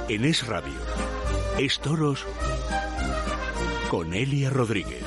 En Es Radio, Es Toros con Elia Rodríguez.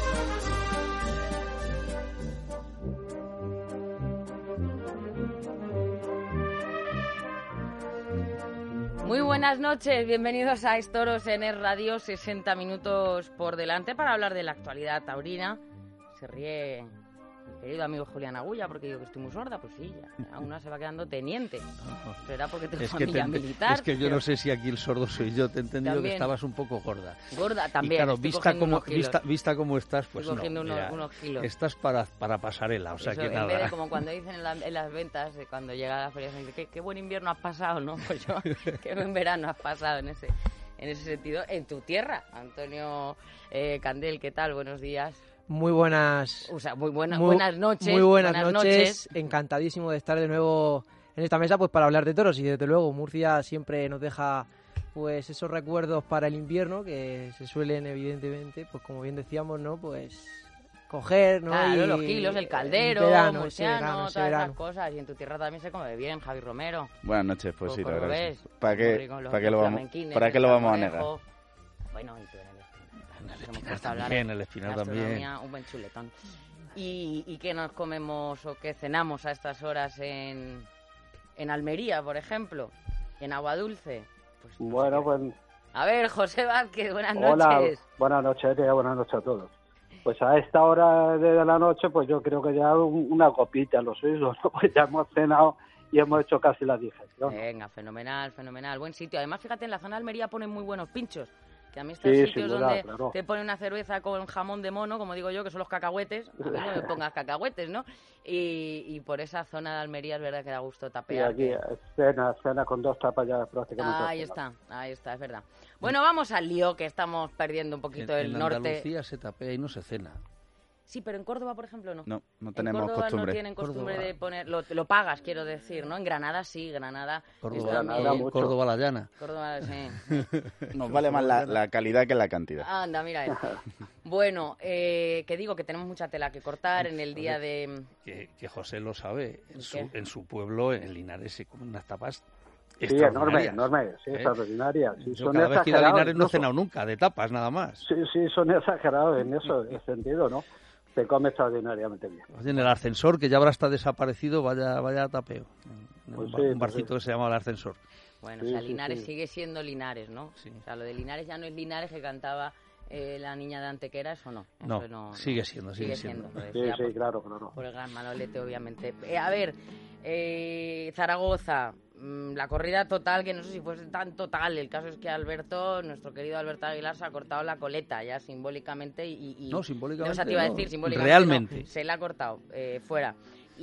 Muy buenas noches, bienvenidos a Es Toros en Es Radio, 60 minutos por delante para hablar de la actualidad taurina. Se ríe mi querido amigo Julián Agulla porque digo que estoy muy sorda, pues sí, ya una se va quedando teniente. Será porque tengo familia militar. Es que yo no sé si aquí el sordo soy yo, te he entendido también, que estabas un poco gorda. Gorda también. Y claro, vista como estás, pues estoy cogiendo unos kilos. Estás para pasarela, o sea, eso, que en nada. Vez de como cuando dicen en las ventas, cuando llega a la feria, me dicen, qué buen invierno has pasado, ¿no? Pues yo, qué buen verano has pasado en ese sentido. En tu tierra, Antonio Candel, ¿qué tal? Buenos días. Muy buenas. O sea, buenas noches. Muy buenas noches. Encantadísimo de estar de nuevo en esta mesa, pues para hablar de toros. Y desde luego, Murcia siempre nos deja pues esos recuerdos para el invierno que se suelen, evidentemente, pues como bien decíamos, ¿no? Pues coger, ¿no? Claro, y los kilos, el caldero, verano, murciano, todas esas cosas. Y en tu tierra también se come bien, Javi Romero. Buenas noches, pues sí, la verdad. Ves? ¿Para qué lo vamos a negar? Bueno, y tú en el Espinar también. Un buen chuletón. ¿Y qué nos comemos o qué cenamos a estas horas en Almería, por ejemplo? En Agua Dulce. Pues, bueno, pues... A ver, José Vázquez, buenas noches. Hola, buenas noches, buenas noches a todos. Pues a esta hora de la noche, pues yo creo que ya una copita, lo suizo, ¿no? Pues ya hemos cenado y hemos hecho casi la digestión. Venga, fenomenal. Buen sitio. Además, fíjate, en la zona de Almería ponen muy buenos pinchos. Que a mí estos sitios donde claro, te ponen una cerveza con jamón de mono, como digo yo, que son los cacahuetes, a mí no me pongas cacahuetes, ¿no? Y por esa zona de Almería es verdad que da gusto tapear. Y aquí cena con 2 tapas ya prácticamente. Ahí está, es verdad. Bueno, vamos al lío, que estamos perdiendo un poquito el norte. En Andalucía se tapea y no se cena. Sí, pero en Córdoba, por ejemplo, no. No tenemos en Córdoba costumbre. No tienen costumbre de poner... Lo pagas, quiero decir, ¿no? En Granada sí, Córdoba la llana. Córdoba, sí. Nos vale más la calidad que la cantidad. Anda, mira eso. Bueno, que digo que tenemos mucha tela que cortar en el día de... Que José lo sabe. En su pueblo, en Linares, se comen unas tapas... Sí, enorme, sí, extraordinaria. Sí, yo cada vez que he ido a Linares no he cenado nunca, de tapas nada más. Sí, son exagerados en ese sentido, ¿no? Se come extraordinariamente bien. En el ascensor, que ya habrá hasta desaparecido, vaya tapeo. Un barcito que se llama el ascensor. Bueno, o sea, Linares sigue siendo Linares, ¿no? Sí. O sea, lo de Linares ya no es Linares que cantaba la niña de Antequera, eso no. No, sigue siendo. Sí, claro. Por el gran Manolete, obviamente. A ver, Zaragoza, la corrida total, que no sé si fuese tan total. El caso es que nuestro querido Alberto Aguilar, se ha cortado la coleta ya simbólicamente y no, simbólicamente. No, te iba a decir simbólicamente. Realmente. No, se la ha cortado fuera.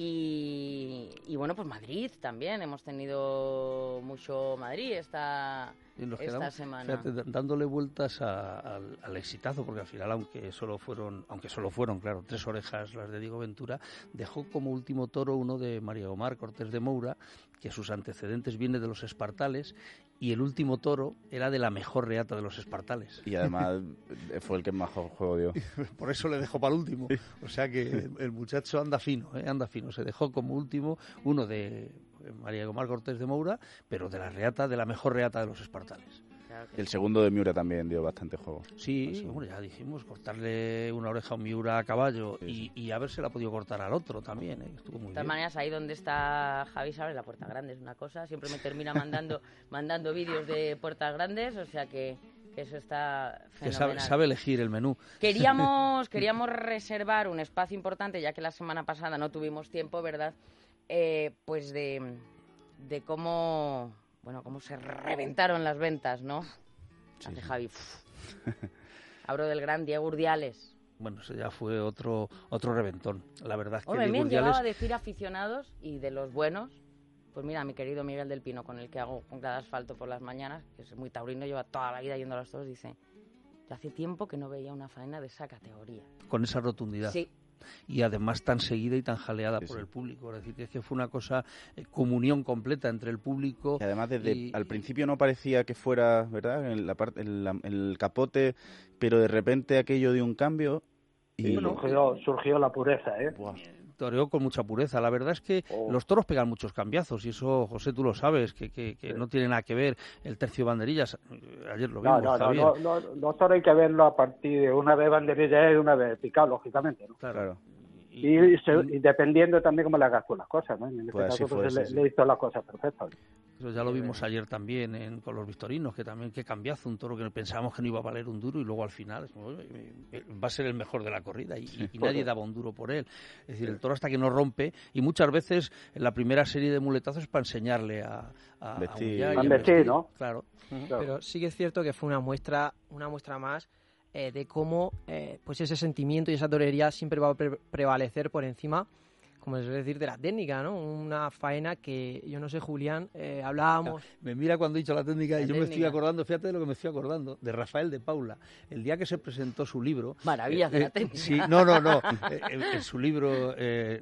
Y bueno, pues Madrid también. Hemos tenido mucho Madrid esta semana. Fíjate, dándole vueltas al exitazo, porque al final, aunque solo fueron, claro, 3 orejas las de Diego Ventura, dejó como último toro uno de María Omar Cortés de Moura, que sus antecedentes vienen de los Espartales, y el último toro era de la mejor reata de los Espartales. Y además fue el que más juego dio. Por eso le dejó para el último. O sea que el muchacho anda fino. Se dejó como último uno de María Omar Cortés de Moura, pero de la mejor reata de los Espartales. Claro el segundo de Miura también dio bastante juego. Sí, bueno, ya dijimos, cortarle una oreja a un Miura a caballo y a ver si la ha podido cortar al otro también. Estuvo muy bien. De todas maneras, ahí donde está Javi, ¿sabes? La Puerta Grande es una cosa. Siempre me termina mandando vídeos de Puertas Grandes, o sea que eso está fenomenal. Que sabe elegir el menú. Queríamos reservar un espacio importante, ya que la semana pasada no tuvimos tiempo, ¿verdad? Pues de cómo se reventaron las ventas, ¿no? Sí. Hace Javi. Hablo del gran Diego Urdiales. Bueno, eso ya fue otro reventón. La verdad es que Diego Urdiales... llegaba a decir aficionados y de los buenos. Pues mira, mi querido Miguel del Pino, con el que hago con cada asfalto por las mañanas, que es muy taurino, lleva toda la vida yendo a los toros, dice: yo hace tiempo que no veía una faena de esa categoría. Con esa rotundidad. Sí. Y además tan seguida y tan jaleada por el público. Es decir, que fue una cosa, comunión completa entre el público. Y además, al principio no parecía que fuera, ¿verdad?, el capote, pero de repente aquello dio un cambio. Y surgió la pureza, ¿eh? Buah. toreó con mucha pureza. La verdad es que los toros pegan muchos cambiazos, y eso, José, tú lo sabes, que no tiene nada que ver el tercio de banderillas. Ayer lo vimos, Javier. Los toros hay que verlo a partir de una vez banderilla y una vez picado, lógicamente, ¿no? Claro. Y dependiendo también cómo le hagas tú las cosas, ¿no? En este caso pues, le hizo las cosas perfectas. Eso ya lo vimos ayer también con los victorinos, que también qué cambiazo, un toro que pensábamos que no iba a valer un duro y luego al final va a ser el mejor de la corrida y nadie daba un duro por él. Es decir, el toro hasta que no rompe, y muchas veces en la primera serie de muletazos es para enseñarle a vestir, ¿no? Claro. Pero sí que es cierto que fue una muestra más de cómo pues ese sentimiento y esa torería siempre va a prevalecer por encima, como se suele decir, de la técnica, ¿no? Una faena que, yo no sé, Julián, hablábamos... Me mira cuando he dicho la técnica y yo me estoy acordando, fíjate de lo que me estoy acordando, de Rafael de Paula. El día que se presentó su libro... Maravillas de la técnica. Sí, no. Su libro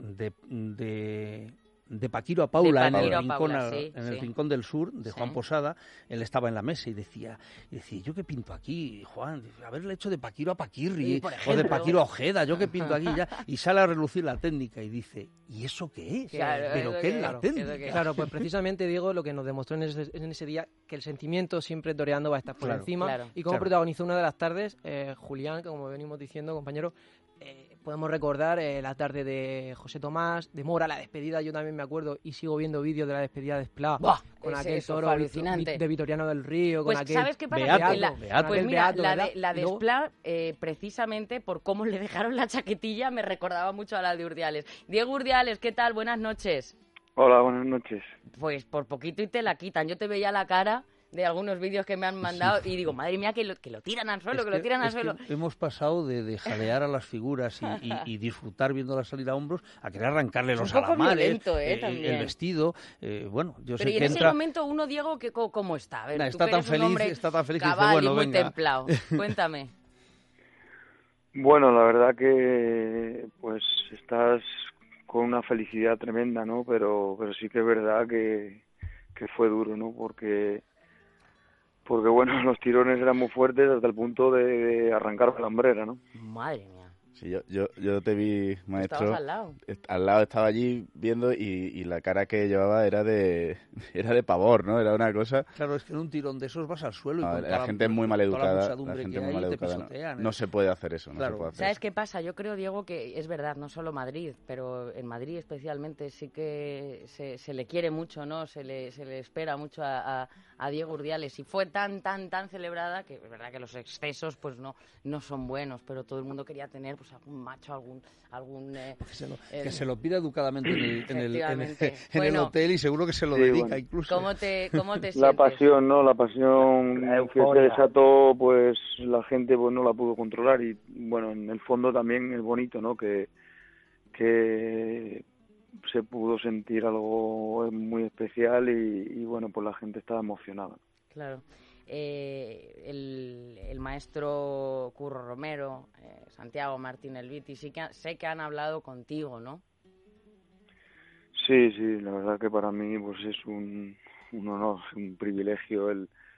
de Paquiro a Paula, en el Rincón del Sur, de Juan Posada. Él estaba en la mesa y decía, ¿yo qué pinto aquí, Juan? Haberle hecho de Paquiro a Paquirri, o de Paquiro a Ojeda, ¿yo qué pinto aquí? Ya. Y sale a relucir la técnica y dice, ¿y eso qué es? Claro, ¿Pero qué es la técnica? Claro, pues precisamente, Diego, lo que nos demostró en ese día, que el sentimiento siempre toreando va a estar por encima, y cómo protagonizó una de las tardes, Julián, que como venimos diciendo, compañero, podemos recordar la tarde de José Tomás, de Mora, la despedida. Yo también me acuerdo y sigo viendo vídeos de la despedida de Esplá, con aquel toro alucinante de Vitoriano del Río, pues con aquel ¿sabes qué pasa? Beato, pues mira, Beato, la de Esplá, precisamente por cómo le dejaron la chaquetilla, me recordaba mucho a la de Urdiales. Diego Urdiales, ¿qué tal? Buenas noches. Hola, buenas noches. Pues por poquito y te la quitan. Yo te veía la cara de algunos vídeos que me han mandado y digo, madre mía, que lo tiran al suelo, lo tiran al suelo. Hemos pasado de jalear a las figuras y disfrutar viéndolas salir a hombros a querer arrancarle los alamares, el vestido. Bueno, yo pero sé y que en ese momento uno, Diego, ¿cómo está? A ver, está tan feliz que dice, bueno, muy venga. templado. Cuéntame. Bueno, la verdad que pues estás con una felicidad tremenda, ¿no? Pero sí que es verdad que fue duro, ¿no? Porque bueno, los tirones eran muy fuertes hasta el punto de arrancarme la hambrera, ¿no? Madre mía. Sí, yo te vi, maestro. Estabas al lado. Al lado estaba allí viendo y la cara que llevaba era de pavor, ¿no? Era una cosa... Claro, es que en un tirón de esos vas al suelo y la gente es muy maleducada. La no se puede hacer eso. Claro. No se puede hacer ¿Sabes qué pasa? Yo creo, Diego, que es verdad, no solo Madrid, pero en Madrid especialmente sí que se le quiere mucho, ¿no? Se le espera mucho a Diego Urdiales, y fue tan celebrada que es verdad que los excesos pues no son buenos, pero todo el mundo quería tener pues algún macho, algún que se lo pida educadamente en el hotel, y seguro que se lo dedica incluso. ¿Cómo te sientes? La pasión, ¿no? La pasión que se desató, pues la gente pues no la pudo controlar, y bueno, en el fondo también es bonito, ¿no? Que se pudo sentir algo muy especial y bueno, pues la gente estaba emocionada. Claro. El maestro Curro Romero, Santiago Martín Elviti, sé que han hablado contigo, ¿no? Sí, la verdad que para mí pues es un honor, un privilegio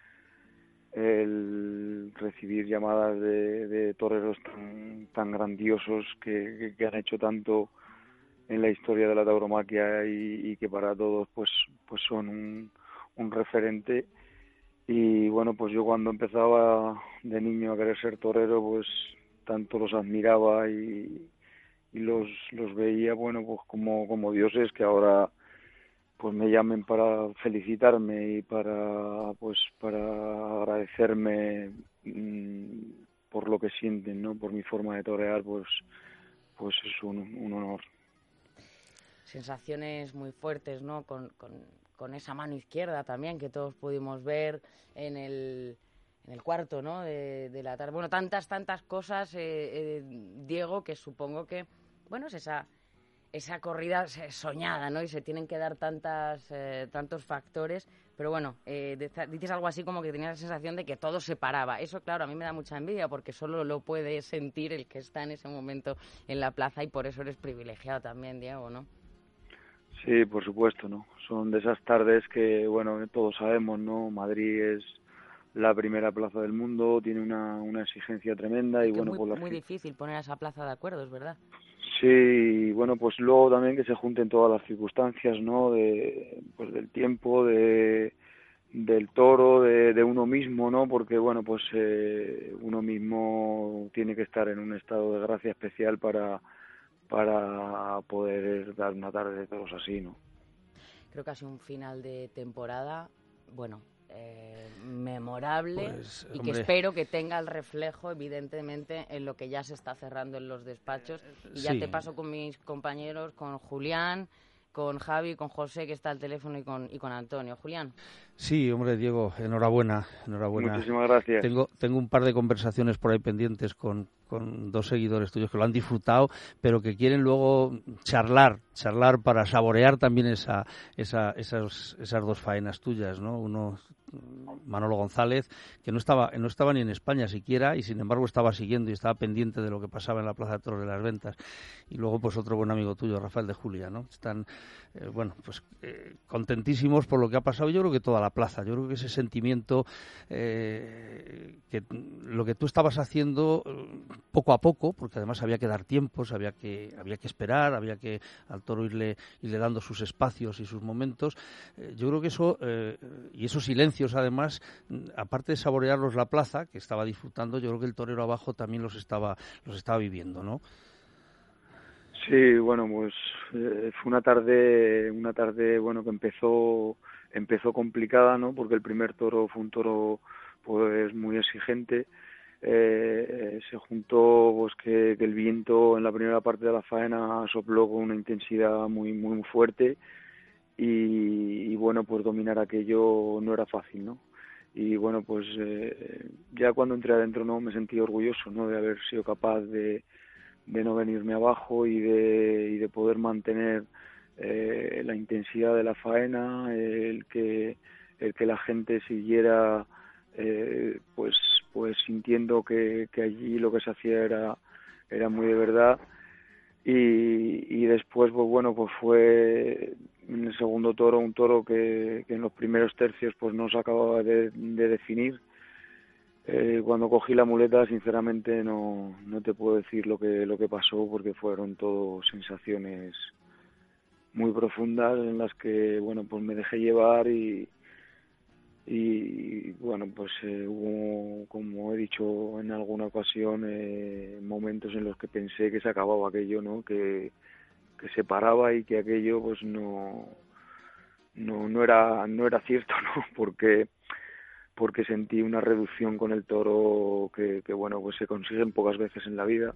el recibir llamadas de toreros tan grandiosos que han hecho tanto en la historia de la tauromaquia y que para todos pues son un referente. Y bueno, pues yo cuando empezaba de niño a querer ser torero, pues tanto los admiraba y los veía, bueno, pues como dioses, que ahora pues me llamen para felicitarme y para agradecerme por lo que sienten, ¿no? Por mi forma de torear, pues es un honor. Sensaciones muy fuertes, ¿no? Con esa mano izquierda también que todos pudimos ver en el cuarto, ¿no? De la tarde. Bueno, tantas cosas, Diego, que supongo que, bueno, es esa corrida soñada, ¿no? Y se tienen que dar tantos factores, pero bueno, dices algo así como que tenías la sensación de que todo se paraba. Eso, claro, a mí me da mucha envidia porque solo lo puede sentir el que está en ese momento en la plaza, y por eso eres privilegiado también, Diego, ¿no? Sí, por supuesto, ¿no? Son de esas tardes que, bueno, todos sabemos, ¿no? Madrid es la primera plaza del mundo, tiene una exigencia tremenda y bueno, muy difícil poner a esa plaza de acuerdo, es verdad. Sí, bueno, pues luego también que se junten todas las circunstancias, ¿no? Pues del tiempo, del toro, de uno mismo, ¿no? Porque, bueno, pues uno mismo tiene que estar en un estado de gracia especial para poder dar una tarde de toros así, ¿no? Creo que ha sido un final de temporada, bueno, memorable, Pues, y hombre, que espero que tenga el reflejo, evidentemente, en lo que ya se está cerrando en los despachos. Y ya sí. te paso con mis compañeros, con Julián, con Javi, con José, que está al teléfono, y con Antonio. Julián. Sí, hombre, Diego, enhorabuena. Muchísimas gracias. Tengo un par de conversaciones por ahí pendientes con dos seguidores tuyos que lo han disfrutado, pero que quieren luego charlar para saborear también esas dos faenas tuyas, ¿no? Uno, Manolo González, que no estaba ni en España siquiera, y sin embargo estaba siguiendo y estaba pendiente de lo que pasaba en la Plaza de Toros de las Ventas. Y luego, pues, otro buen amigo tuyo, Rafael de Julia, ¿no? Están, contentísimos por lo que ha pasado. Yo creo que toda la plaza, yo creo que ese sentimiento, que lo que tú estabas haciendo poco a poco, porque además había que dar tiempos, había que esperar, había que al toro irle dando sus espacios y sus momentos. Yo creo que eso, y esos silencios, además, aparte de saborearlos la plaza, que estaba disfrutando, yo creo que el torero abajo también los estaba viviendo, ¿no? Sí, bueno, pues fue una tarde, bueno, que empezó complicada, ¿no? Porque el primer toro fue un toro, pues, muy exigente. Se juntó, pues, que el viento en la primera parte de la faena sopló con una intensidad muy muy fuerte, y bueno, pues dominar aquello no era fácil, ¿no? Y bueno, pues ya cuando entré adentro, no, me sentí orgulloso, ¿no? De haber sido capaz de no venirme abajo y de poder mantener la intensidad de la faena, el que la gente siguiera pues sintiendo que allí lo que se hacía era muy de verdad. Y después, pues bueno, pues fue en el segundo toro un toro que en los primeros tercios pues no se acababa de definir. Cuando cogí la muleta, sinceramente no te puedo decir lo que pasó, porque fueron todo sensaciones muy profundas en las que, bueno, pues me dejé llevar, y bueno, pues hubo, como he dicho en alguna ocasión, momentos en los que pensé que se acababa aquello, ¿no? Que se paraba, y que aquello pues no era cierto, ¿no? Porque sentí una reducción con el toro que bueno, pues se consiguen pocas veces en la vida,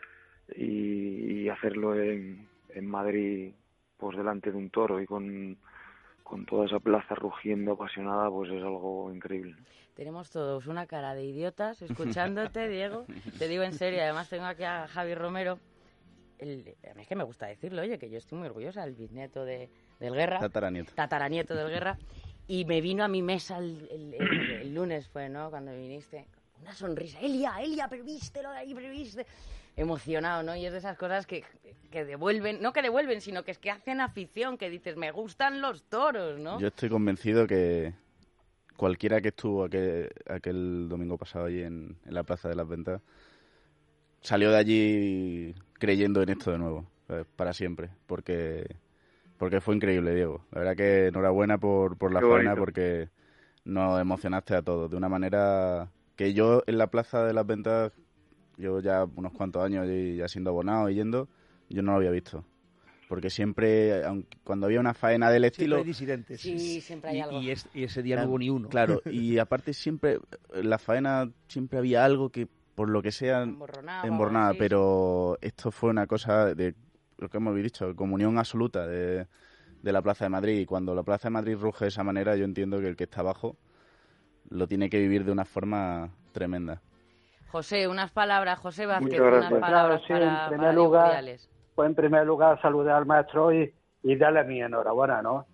y hacerlo en Madrid, pues delante de un toro y con toda esa plaza rugiendo apasionada, pues es algo increíble. Tenemos todos una cara de idiotas escuchándote, Diego. Te digo en serio, además tengo aquí a Javi Romero. A mí es que me gusta decirlo, oye, que yo estoy muy orgullosa, el bisnieto del Guerra. Tataranieto del Guerra. Y me vino a mi mesa el lunes, fue, ¿no? Cuando viniste, una sonrisa. Elia, pero vístelo de ahí, pero viste. Emocionado, ¿no? Y es de esas cosas que devuelven, no que devuelven, sino que es que hacen afición, que dices, me gustan los toros, ¿no? Yo estoy convencido que cualquiera que estuvo aquel domingo pasado allí en la Plaza de las Ventas salió de allí creyendo en esto de nuevo, ¿sabes? Para siempre, porque fue increíble, Diego. La verdad que enhorabuena por la faena, porque nos emocionaste a todos de una manera que yo en la Plaza de las Ventas, yo ya unos cuantos años ya siendo abonado y yendo, yo no lo había visto. Porque siempre, cuando había una faena del estilo... Siempre hay disidentes. Sí, siempre hay algo. Y ese día no hubo ni uno. Claro, y aparte siempre, en la faena siempre había algo que, por lo que sea, embornaba, sí, pero esto fue una cosa de lo que hemos dicho, comunión absoluta de la Plaza de Madrid. Y cuando la Plaza de Madrid ruge de esa manera, yo entiendo que el que está abajo lo tiene que vivir de una forma tremenda. José, unas palabras, José Vázquez, unas palabras sí, para en primer Diego lugar, Urdiales. Pues en primer lugar saludar al maestro y darle mi enhorabuena, ¿no?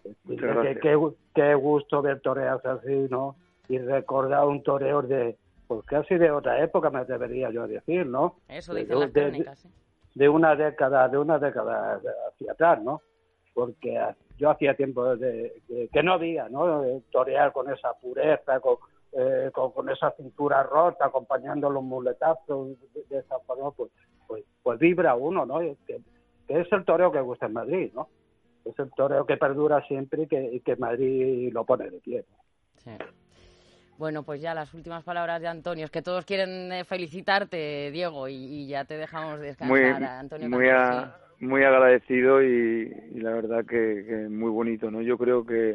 Qué gusto ver torearse así, ¿no? Y recordar un toreo pues casi de otra época, me debería yo decir, ¿no? Eso dicen las crónicas, de una década hacia atrás, ¿no? Porque yo hacía tiempo que no había, ¿no? Torear con esa pureza, con esa cintura rota, acompañando los muletazos de esa forma, pues pues vibra uno, ¿no? Que es el toreo que gusta en Madrid, ¿no? Es el toreo que perdura siempre y que Madrid lo pone de pie, ¿no? Sí. Bueno, pues ya las últimas palabras de Antonio. Es que todos quieren felicitarte, Diego, y ya te dejamos descansar, Antonio. Muy agradecido y la verdad que muy bonito, ¿no? Yo creo que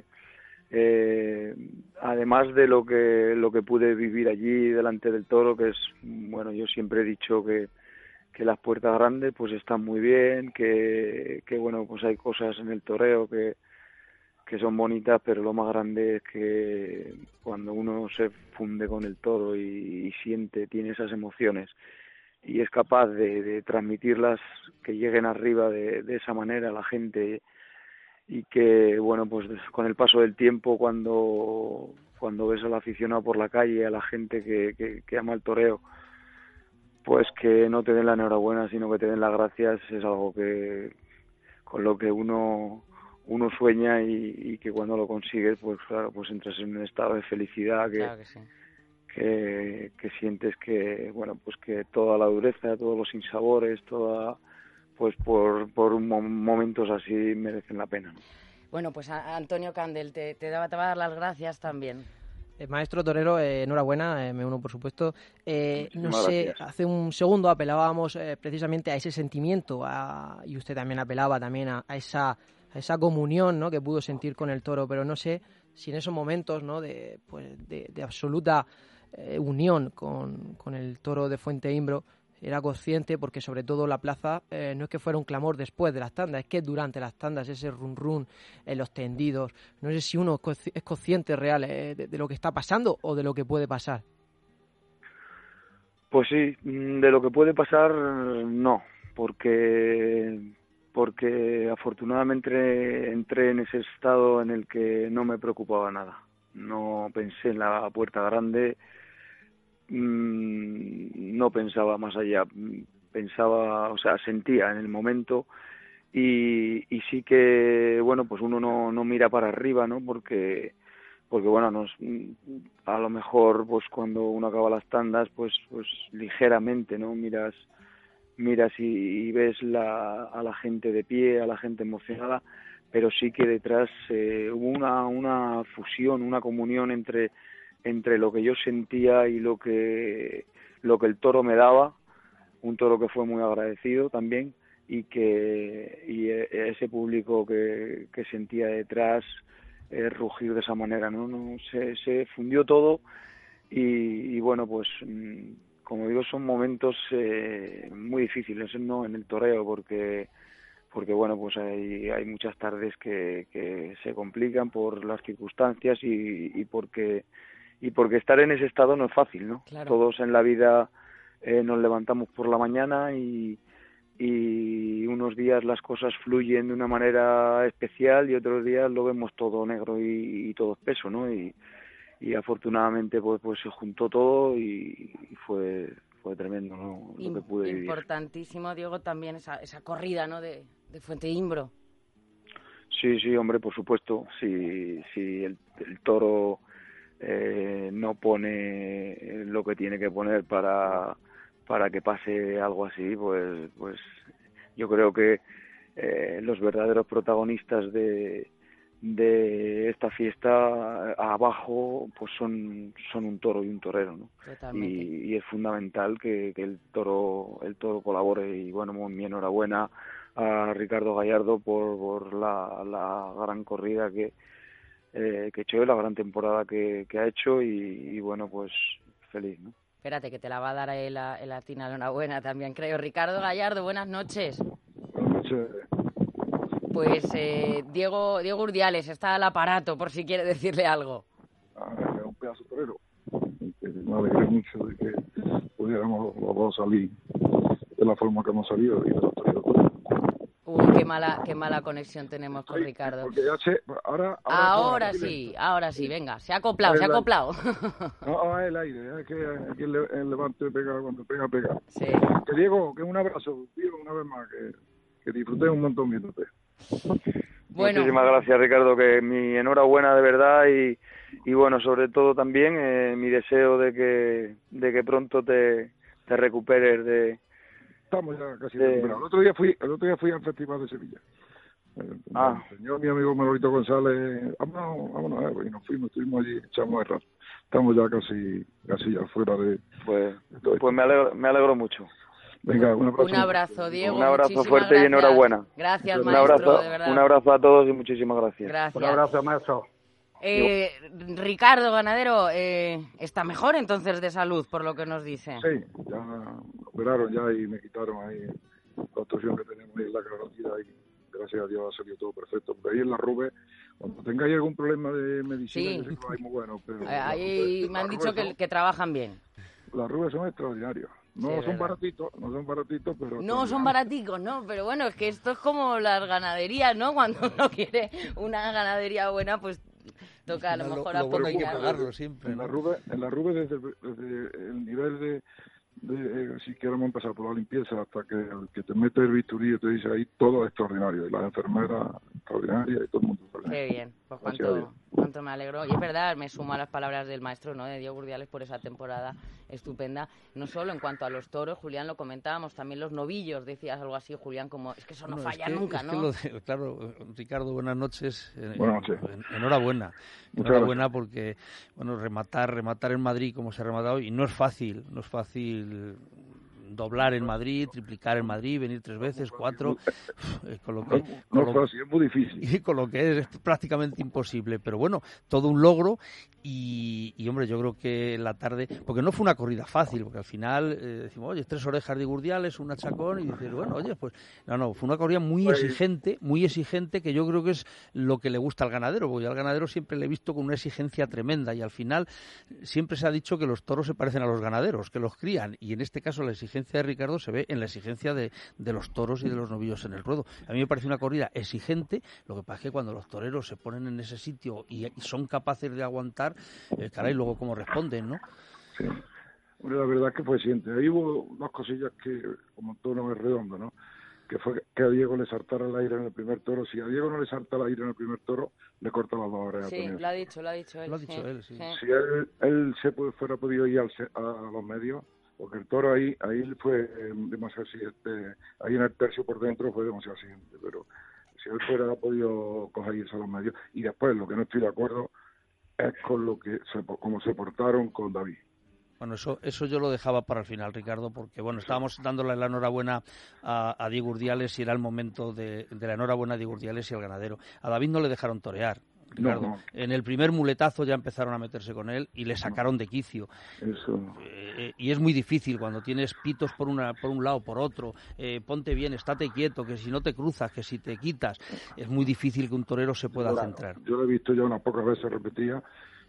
además de lo que pude vivir allí delante del toro, que es, bueno, yo siempre he dicho que las puertas grandes pues están muy bien, que bueno, pues hay cosas en el toreo que son bonitas, pero lo más grande es que cuando uno se funde con el toro y tiene esas emociones y es capaz de transmitirlas, que lleguen arriba de esa manera a la gente, y que, bueno, pues con el paso del tiempo, cuando ves al aficionado por la calle, a la gente que ama el toreo, pues que no te den la enhorabuena, sino que te den las gracias, es algo que con lo que uno sueña, y que cuando lo consigues, pues claro, pues entras en un estado de felicidad Claro que sí. que sientes que, bueno, pues que toda la dureza, todos los sinsabores, pues por momentos así merecen la pena, ¿no? Bueno, pues Antonio Candel, te va a dar las gracias también. Maestro torero, enhorabuena, me uno por supuesto. No sé, gracias. hace un segundo apelábamos precisamente a ese sentimiento, y usted también apelaba también a esa comunión, ¿no?, que pudo sentir con el toro, pero no sé si en esos momentos, ¿no?, de absoluta unión con el toro de Fuente Imbro, era consciente, porque sobre todo la plaza no es que fuera un clamor después de las tandas, es que durante las tandas, ese run en los tendidos, no sé si uno es consciente real de lo que está pasando o de lo que puede pasar. Pues sí, de lo que puede pasar no, porque afortunadamente entré en ese estado en el que no me preocupaba nada, no pensé en la puerta grande, no pensaba más allá, pensaba, o sea, sentía en el momento, y sí que, bueno, pues uno no mira para arriba, ¿no? Porque bueno, a lo mejor pues cuando uno acaba las tandas, pues ligeramente, ¿no? Miras y ves a la gente de pie, a la gente emocionada, pero sí que detrás hubo una fusión, una comunión entre lo que yo sentía y lo que el toro me daba, un toro que fue muy agradecido también, y ese público que sentía detrás rugir de esa manera, ¿no? Se fundió todo, y bueno, pues como digo, son momentos muy difíciles, ¿no?, en el toreo, porque bueno, pues hay muchas tardes que se complican por las circunstancias y porque estar en ese estado no es fácil, ¿no? Claro. Todos en la vida nos levantamos por la mañana y unos días las cosas fluyen de una manera especial y otros días lo vemos todo negro y todo espeso, ¿no? Y afortunadamente pues se juntó todo y fue tremendo, ¿no?, lo que pude vivir. Importantísimo, Diego, también esa corrida, ¿no?, de Fuente Imbro. Sí, hombre, por supuesto. Si el toro no pone lo que tiene que poner para que pase algo así, pues yo creo que los verdaderos protagonistas de esta fiesta abajo pues son un toro y un torero, ¿no? Totalmente. Y es fundamental que el toro colabore, y bueno, mi enhorabuena a Ricardo Gallardo por la gran corrida que echó, la gran temporada que ha hecho, y bueno, pues feliz, ¿no? Espérate, que te la va a dar ahí la tina enhorabuena también, creo. Ricardo Gallardo, buenas noches. Buenas noches. Pues Diego Urdiales está al aparato, por si quiere decirle algo. Es un pedazo torero. Me alegré mucho de que pudiéramos los dos salir de la forma que hemos salido y de la torero. Uy, qué mala conexión tenemos con Ricardo. Porque ya sé, ahora sí, venga, se ha acoplado. No, es el aire, es que el levante pega, cuando pega. Sí. Que Diego, que un abrazo, tío, una vez más, que disfruté un montón viéndote. Bueno. Muchísimas gracias, Ricardo, que mi enhorabuena de verdad, y bueno, sobre todo también mi deseo de que pronto te recuperes estamos ya casi recuperados. El otro día fui al Festival de Sevilla. Me enseñó mi amigo Manolito González, vámonos, y nos fuimos, estuvimos allí, echamos el rato. Estamos ya casi ya fuera de... Pues me alegro mucho. Venga, un abrazo, Diego. Un abrazo fuerte gracias. y enhorabuena. Gracias, maestro, de verdad. Un abrazo a todos y muchísimas gracias. Gracias. Un abrazo, maestro. Ricardo, ganadero, está mejor entonces de salud, por lo que nos dice. Sí, ya me operaron ya y me quitaron ahí la obstrucción que tenemos ahí en la carótida y gracias a Dios ha salido todo perfecto. Pero ahí en la Rube, cuando tengáis algún problema de medicina, que hay muy bueno. Pero ahí me han dicho que trabajan bien. Las Rubes son extraordinarios. No son baratitos, pero... No son baraticos, ¿no? Pero bueno, es que esto es como las ganaderías, ¿no? Cuando uno quiere una ganadería buena, pues toca a lo mejor lo bueno hay que pagarlo siempre. En la Rube desde el nivel de si queremos empezar por la limpieza hasta que te mete el bisturí y te dice ahí todo es extraordinario, y las enfermeras extraordinarias y todo el mundo extraordinario. Qué bien, pues cuánto me alegro. Y es verdad, me sumo a las palabras del maestro, ¿no?, de Diego Gurdiales, por esa temporada estupenda, no solo en cuanto a los toros, Julián, lo comentábamos, también los novillos, decías algo así, Julián, como es que eso no falla nunca, ¿no? Claro, Ricardo, buenas noches. Buenas noches. Enhorabuena porque, bueno, rematar en Madrid como se ha rematado hoy, y no es fácil doblar en Madrid, triplicar en Madrid, venir 3 veces, 4, es muy difícil. Y con lo que es prácticamente imposible, pero bueno, todo un logro y hombre, yo creo que la tarde, porque no fue una corrida fácil, porque al final decimos, oye, 3 orejas de Gurdiales, un achacón, y dices, bueno, oye, pues no, fue una corrida muy exigente, que yo creo que es lo que le gusta al ganadero, porque yo al ganadero siempre le he visto con una exigencia tremenda, y al final siempre se ha dicho que los toros se parecen a los ganaderos, que los crían, y en este caso la exigencia de Ricardo se ve en la exigencia de los toros y de los novillos en el ruedo. A mí me parece una corrida exigente, lo que pasa es que cuando los toreros se ponen en ese sitio y son capaces de aguantar, caray, luego cómo responden, ¿no? Sí, la verdad es que fue siente. Ahí hubo 2 cosillas que, como todo no es redondo, ¿no? Que fue que a Diego le saltara el aire en el primer toro. Si a Diego no le salta el aire en el primer toro, le corta las 2 orejas. Sí, lo ha dicho él. Lo ha dicho él, sí. Si él fuera podido ir a los medios, porque el toro ahí fue demasiado exigente, ahí en el tercio por dentro fue demasiado exigente, pero si él fuera podido cogerse a los medios. Y después lo que no estoy de acuerdo es con cómo se portaron con David. Bueno, eso yo lo dejaba para el final, Ricardo, porque bueno, estábamos dándole la enhorabuena a Diego Gurdiales y era el momento de la enhorabuena a Diego Gurdiales y al ganadero. A David no le dejaron torear, Ricardo. No. En el primer muletazo ya empezaron a meterse con él y le sacaron de quicio. Eso. Y es muy difícil cuando tienes pitos por un lado, por otro. Ponte bien, estate quieto, que si no te cruzas, que si te quitas, es muy difícil que un torero se pueda centrar. Yo lo he visto ya unas pocas veces repetía.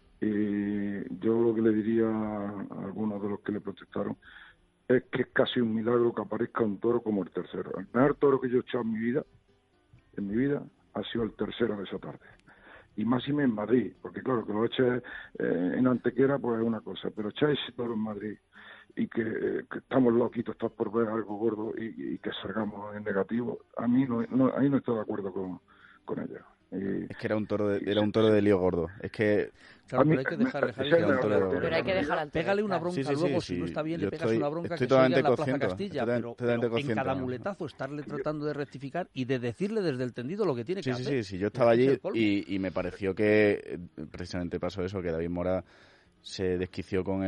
Y yo lo que le diría a algunos de los que le protestaron es que es casi un milagro que aparezca un toro como el tercero. El mejor toro que yo he echado en mi vida ha sido el tercero de esa tarde. Y máxime en Madrid, porque claro, que lo eches en Antequera pues es una cosa, pero echáis ese toro en Madrid y que estamos loquitos, estás por ver algo gordo y que salgamos en negativo, a mí ahí no estoy de acuerdo con ella. Es que era un toro de lío gordo. Es que claro, pero hay que dejar al pégale una bronca luego, si no está bien, le pegas una bronca que se oiga en la Plaza Castilla, pero en cada muletazo estarle tratando de rectificar y de decirle desde el tendido lo que tiene que hacer. Sí, yo estaba allí y me pareció que precisamente pasó eso, que David Mora se desquició con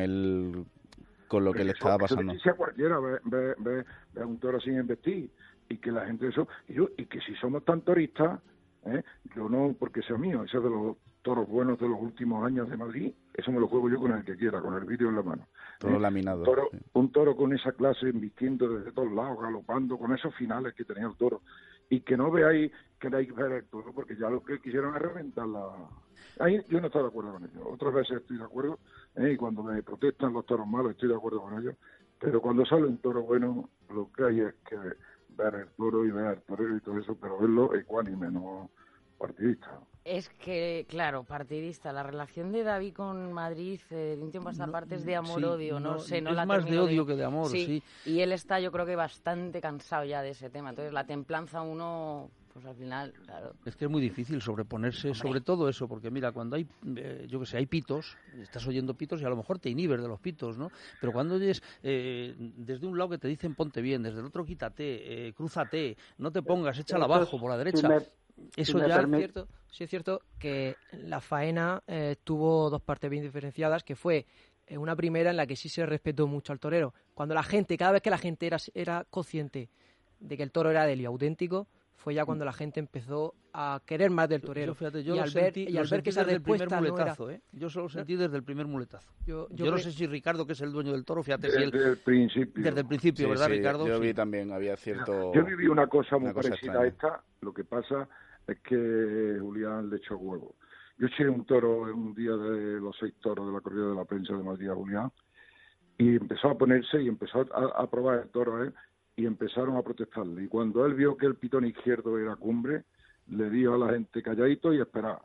lo que le estaba pasando. Si a cualquiera ve a un toro sin embestir y que la gente y que si somos tan toristas, yo no porque sea mío, ese es de los toros buenos de los últimos años de Madrid, eso me lo juego yo con el que quiera, con el vídeo en la mano. Todo laminado. Un toro con esa clase, embistiendo desde todos lados, galopando, con esos finales que tenía el toro. Y que no veáis que hay que ver el toro, porque ya lo que quisieron es reventar Ahí yo no estoy de acuerdo con ellos. Otras veces estoy de acuerdo, y cuando me protestan los toros malos estoy de acuerdo con ellos. Pero cuando sale un toro bueno, lo que hay es que ver el toro y ver al torero y todo eso, pero verlo ecuánime, no partidista. Es que, claro, partidista. La relación de David con Madrid de un tiempo a esta parte es de amor-odio, no sé. Es más de odio que de amor, sí. Y él está, yo creo que bastante cansado ya de ese tema. Entonces, la templanza uno Pues al final, claro. Es que es muy difícil sobreponerse sobre todo eso, porque mira, cuando hay, yo que sé, hay pitos, estás oyendo pitos y a lo mejor te inhibes de los pitos, ¿no? Pero cuando oyes desde un lado que te dicen ponte bien, desde el otro quítate, crúzate, no te pongas, échala abajo por la derecha. Eso ya es cierto que la faena tuvo dos partes bien diferenciadas, que fue una primera en la que sí se respetó mucho al torero. Cuando cada vez que la gente era consciente de que el toro era de él y auténtico, fue ya cuando la gente empezó a querer más del torero. Yo al ver que esa respuesta no era... Yo solo sentí desde el primer muletazo. Yo no sé si Ricardo, que es el dueño del toro, fíjate desde si él... el principio. Desde el principio, ¿verdad, Ricardo? Yo vi también, había cierto... Yo viví una cosa muy parecida extraña a esta, lo que pasa es que Julián le echó huevo. Yo eché un toro en un día de los 6 toros de la corrida de la prensa de Madrid a Julián, y empezó a ponerse y empezó a probar el toro, y empezaron a protestarle. Y cuando él vio que el pitón izquierdo era cumbre, le dijo a la gente calladito y esperá.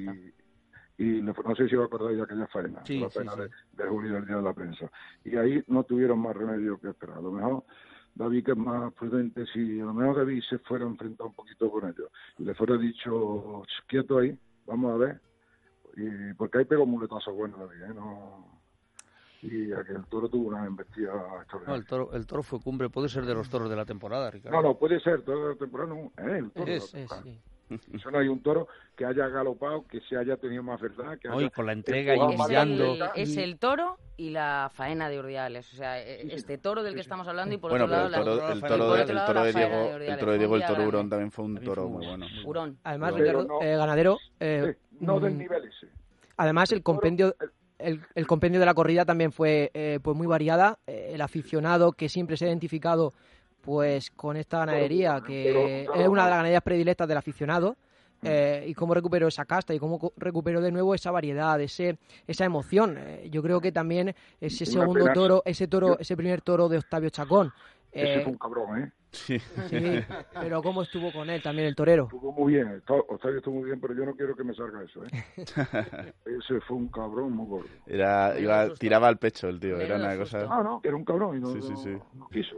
Y no sé si os acordáis de aquella faena, la faena de Julio del día de la prensa. Y ahí no tuvieron más remedio que esperar. A lo mejor David, que es más prudente, si a lo mejor David se fuera a enfrentar un poquito con ellos y le fuera dicho, quieto ahí, vamos a ver, y porque ahí pegó un muletazo bueno David, y aquel toro tuvo una embestida extraordinaria. No, el toro fue cumbre, puede ser de los toros de la temporada, Ricardo. No, puede ser, toro de la temporada no, el toro de la temporada. Sí. Eso no hay un toro que haya galopado, que se haya tenido más verdad, que haya... con la entrega y humillando... Es el toro y la faena de Urdiales, o sea, este toro del que estamos hablando y por otro lado el toro de Diego, el toro Hurón también fue un toro muy bueno. Hurón. Además, Ricardo, ganadero... no del nivel ese. Además, el compendio de la corrida también fue pues muy variada. El aficionado que siempre se ha identificado pues con esta ganadería, que es una de las ganaderías predilectas del aficionado, y cómo recuperó esa casta y cómo recuperó de nuevo esa variedad, esa emoción. Yo creo que también ese segundo toro, ese primer toro de Octavio Chacón. Ese fue un cabrón, Sí, pero cómo estuvo con él también el torero. Estuvo muy bien, Octavio estuvo muy bien, pero yo no quiero que me salga eso, Ese fue un cabrón muy gordo. Tiraba al pecho el tío, era una cosa... No, era un cabrón y no quiso.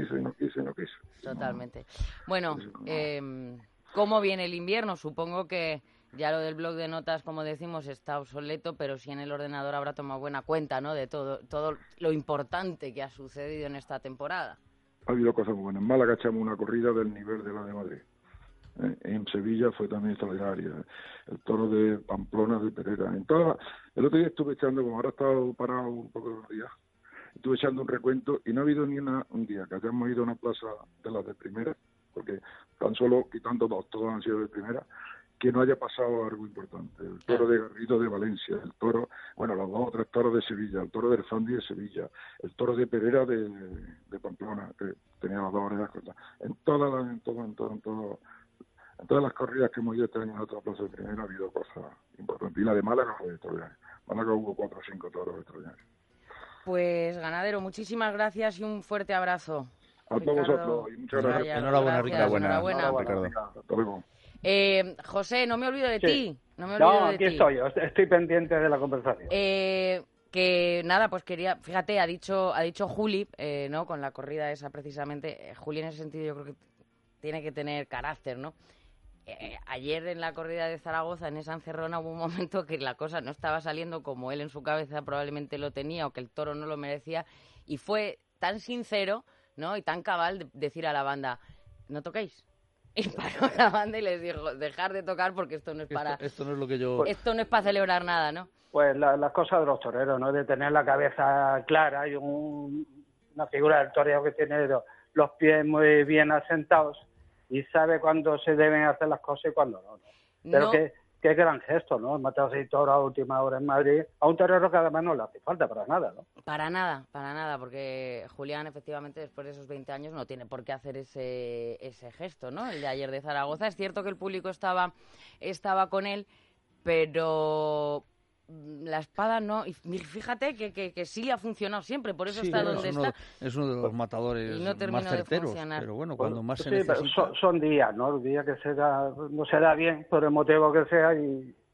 Totalmente. Bueno, ¿cómo viene el invierno? Supongo que ya lo del blog de notas, como decimos, está obsoleto, pero sí en el ordenador habrá tomado buena cuenta, ¿no?, de todo lo importante que ha sucedido en esta temporada. Ha habido cosas muy buenas. En Málaga echamos una corrida del nivel de la de Madrid. En Sevilla fue también extraordinaria. El toro de Pamplona, de Pereira. El otro día estuve echando, como ahora he estado parado un poco de los días, estuve echando un recuento y no ha habido ni un día que hayamos ido a una plaza de las de primera, porque tan solo quitando dos, todos han sido de primera, que no haya pasado algo importante. El toro de Garrido de Valencia, el toro, los 2 o 3 toros de Sevilla, el toro del Zandi de Sevilla, el toro de Pereira de Pamplona, que tenía las 2 orejas cortas. En todas las corridas que hemos ido este año en otra plaza de primera ha habido cosas importantes. Y la de Málaga fue extraordinaria. Málaga hubo 4 o 5 toros extraordinarios. Pues, ganadero, muchísimas gracias y un fuerte abrazo. A todos vosotros y muchas gracias. Enhorabuena, Ricardo. Ricardo. Hasta luego. José, no me olvido de ti. Aquí estoy, estoy pendiente de la conversación. Que nada, pues quería, fíjate, ha dicho Juli, ¿no?, con la corrida esa precisamente, Juli en ese sentido yo creo que tiene que tener carácter, ¿no? Ayer en la corrida de Zaragoza, en esa encerrona, hubo un momento que la cosa no estaba saliendo como él en su cabeza probablemente lo tenía o que el toro no lo merecía, y fue tan sincero, ¿no?, y tan cabal decir a la banda, no toquéis. Y paró la banda y les dijo, dejar de tocar porque esto no es para... Esto no es lo que yo... Esto no es para celebrar nada, ¿no? Pues las cosas de los toreros, ¿no?, de tener la cabeza clara y una figura del torero que tiene los pies muy bien asentados y sabe cuándo se deben hacer las cosas y cuándo no. Pero qué gran gesto, ¿no? Matar 6 toros a última hora en Madrid a un torero que además no le hace falta para nada, ¿no? Para nada, porque Julián efectivamente después de esos 20 años no tiene por qué hacer ese gesto, ¿no? El de ayer de Zaragoza. Es cierto que el público estaba con él, pero la espada no. Y fíjate que sí le ha funcionado siempre, por eso está donde está. Es uno de los matadores más certeros, pero bueno, cuando más se necesita... Son días, ¿no? Días que no se da bien por el motivo que sea y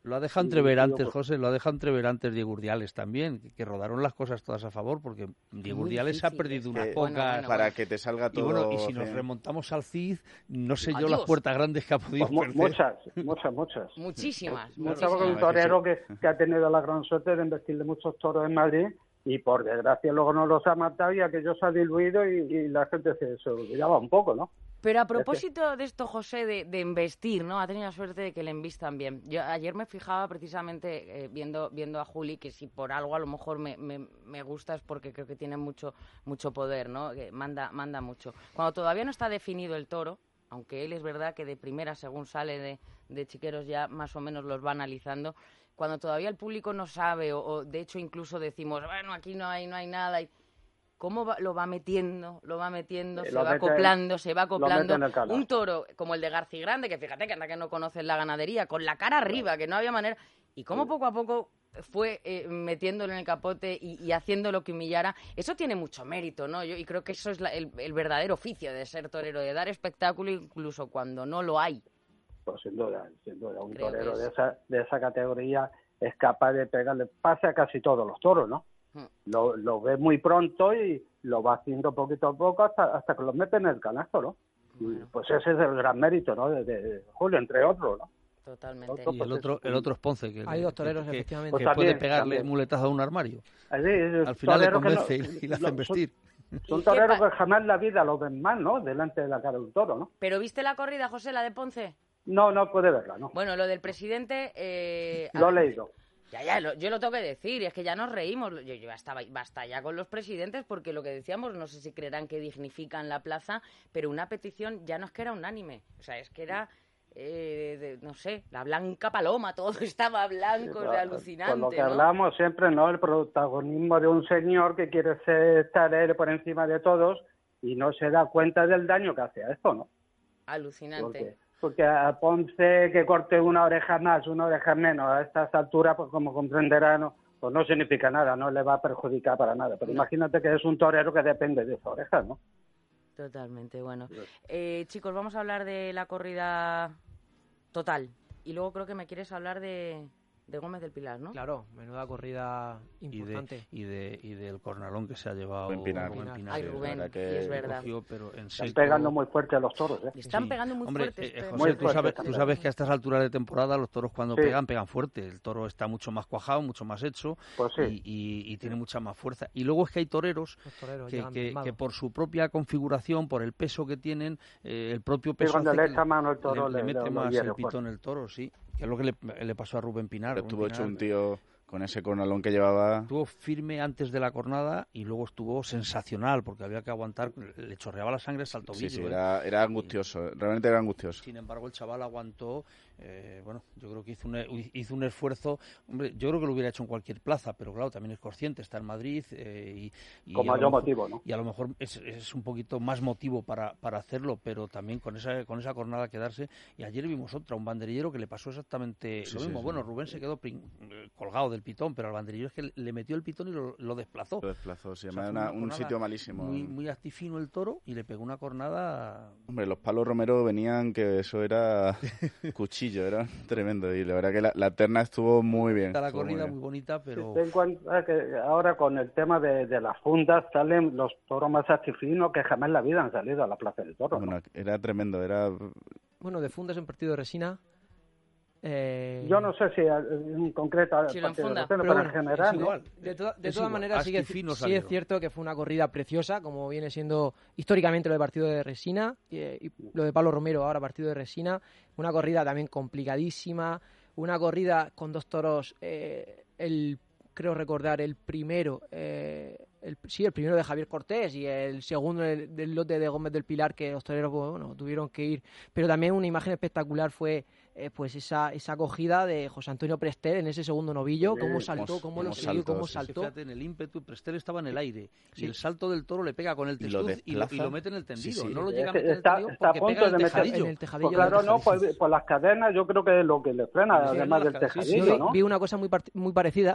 Lo ha dejado entrever antes, José, lo ha dejado entrever antes Diego Urdiales también, que rodaron las cosas todas a favor, porque Diego Urdiales ha perdido unas pocas... Para que te salga todo... Y bueno, y si nos remontamos al CID, no sé yo las puertas grandes que ha podido perder. Muchas. Muchísimas. Porque un torero que ha tenido la gran suerte de investirle muchos toros en Madrid, y por desgracia luego no los ha matado y aquello se ha diluido y la gente se olvidaba un poco, ¿no? Pero a propósito de esto, José, de embestir, ¿no? Ha tenido la suerte de que le embistan bien. Yo ayer me fijaba precisamente viendo a Juli, que si por algo a lo mejor me gusta es porque creo que tiene mucho poder, ¿no? Que manda mucho. Cuando todavía no está definido el toro, aunque él es verdad que de primera, según sale de Chiqueros, ya más o menos los va analizando, cuando todavía el público no sabe, o de hecho incluso decimos, bueno, aquí no hay nada, y cómo lo va metiendo, se va acoplando. Un toro como el de García Grande, que fíjate que anda que no conoces la ganadería, con la cara arriba, que no había manera, y cómo poco a poco fue metiéndolo en el capote y haciendo lo que humillara. Eso tiene mucho mérito, ¿no? Y creo que eso es el verdadero oficio de ser torero, de dar espectáculo incluso cuando no lo hay. Pues sin duda, un torero de esa categoría es capaz de pegarle pase a casi todos los toros, ¿no? Lo ve muy pronto y lo va haciendo poquito a poco hasta que los mete en el canasto, ¿no? Bueno. Pues ese es el gran mérito, ¿no? De Julio, entre otros, ¿no? Totalmente. Y el otro es Ponce, que hay dos toreros, efectivamente, que puede pegarle muletazo a un armario. Al final le convence y le hacen vestir. Son toreros que jamás en la vida lo ven mal, ¿no? Delante de la cara de un toro, ¿no? ¿Pero viste la corrida, José, la de Ponce? No puede verla, ¿no? Bueno, lo del presidente... Lo he leído. Yo lo tengo que decir, es que ya nos reímos. Yo basta ya con los presidentes, porque lo que decíamos, no sé si creerán que dignifican la plaza, pero una petición ya no es que era unánime. O sea, es que era... no sé, la blanca paloma, todo estaba blanco, alucinante. Por lo que ¿no? hablamos siempre, ¿no? El protagonismo de un señor que quiere estar él por encima de todos y no se da cuenta del daño que hace a esto, ¿no? Alucinante. Porque a Ponce que corte una oreja más, una oreja menos a estas alturas, pues como comprenderá, pues no significa nada, no le va a perjudicar para nada. Pero imagínate que es un torero que depende de esa oreja, ¿no? Totalmente, bueno. Chicos, vamos a hablar de la corrida total. Y luego creo que me quieres hablar de Gómez del Pilar, ¿no? Claro, menuda corrida importante. Y del cornalón que se ha llevado Rubén Pinar. Ay, Rubén, sí, es verdad. Pero están pegando muy fuerte a los toros, ¿eh? Están pegando muy fuerte. José, tú sabes que a estas alturas de temporada los toros cuando pegan fuerte. El toro está mucho más cuajado, mucho más hecho, pues sí. y tiene mucha más fuerza. Y luego es que hay toreros que por su propia configuración, por el peso que tienen, el propio peso cuando le echa mano el toro, le mete más el pitón el toro, sí. Que es lo que le pasó a Rubén Pinar. Estuvo hecho un tío con ese cornalón que llevaba. Estuvo firme antes de la cornada y luego estuvo sensacional porque había que aguantar, le chorreaba la sangre hasta el tobillo. Sí, era angustioso, realmente era angustioso. Sin embargo, el chaval aguantó, yo creo que hizo un esfuerzo. Hombre, yo creo que lo hubiera hecho en cualquier plaza, pero claro, también es consciente, está en Madrid y con mayor motivo, ¿no? Y a lo mejor es un poquito más motivo para hacerlo, pero también con esa cornada quedarse. Y ayer vimos un banderillero que le pasó exactamente lo mismo. Bueno, Rubén se quedó colgado del pitón, pero al banderillero es que le metió el pitón y lo desplazó. Lo desplazó, se llama un sitio malísimo. Muy actifino el toro y le pegó una cornada. Hombre, los palos Romero venían que eso era cuchillo, era tremendo. Y la verdad que la terna estuvo muy bien. La corrida muy bonita, pero... Ten en cuenta que ahora con el tema de las fundas salen los toros más actifinos que jamás en la vida han salido a la Plaza del Toro. Bueno, era tremendo, era... Bueno, de fundas en partido de resina... Yo no sé si en concreto pero en general, ¿no? De todas maneras sí es cierto que fue una corrida preciosa, como viene siendo históricamente lo de partido de resina y lo de Pablo Romero ahora partido de resina, una corrida también complicadísima, una corrida con dos toros, creo recordar el primero el primero de Javier Cortés y el segundo del lote de Gómez del Pilar, que los toreros tuvieron que ir, pero también una imagen espectacular fue pues esa acogida de José Antonio Prestel en ese segundo novillo, cómo saltó, cómo lo siguió, cómo saltó. Fíjate, en el ímpetu, Prestel estaba en el aire y el salto del toro le pega con el testuz y lo mete en el tendido. No lo llega a meter en el tendido porque pega en el tejadillo. Pues claro, no, pues las cadenas yo creo que es lo que le frena, además del tejadillo, ¿no? Vi una cosa muy parecida,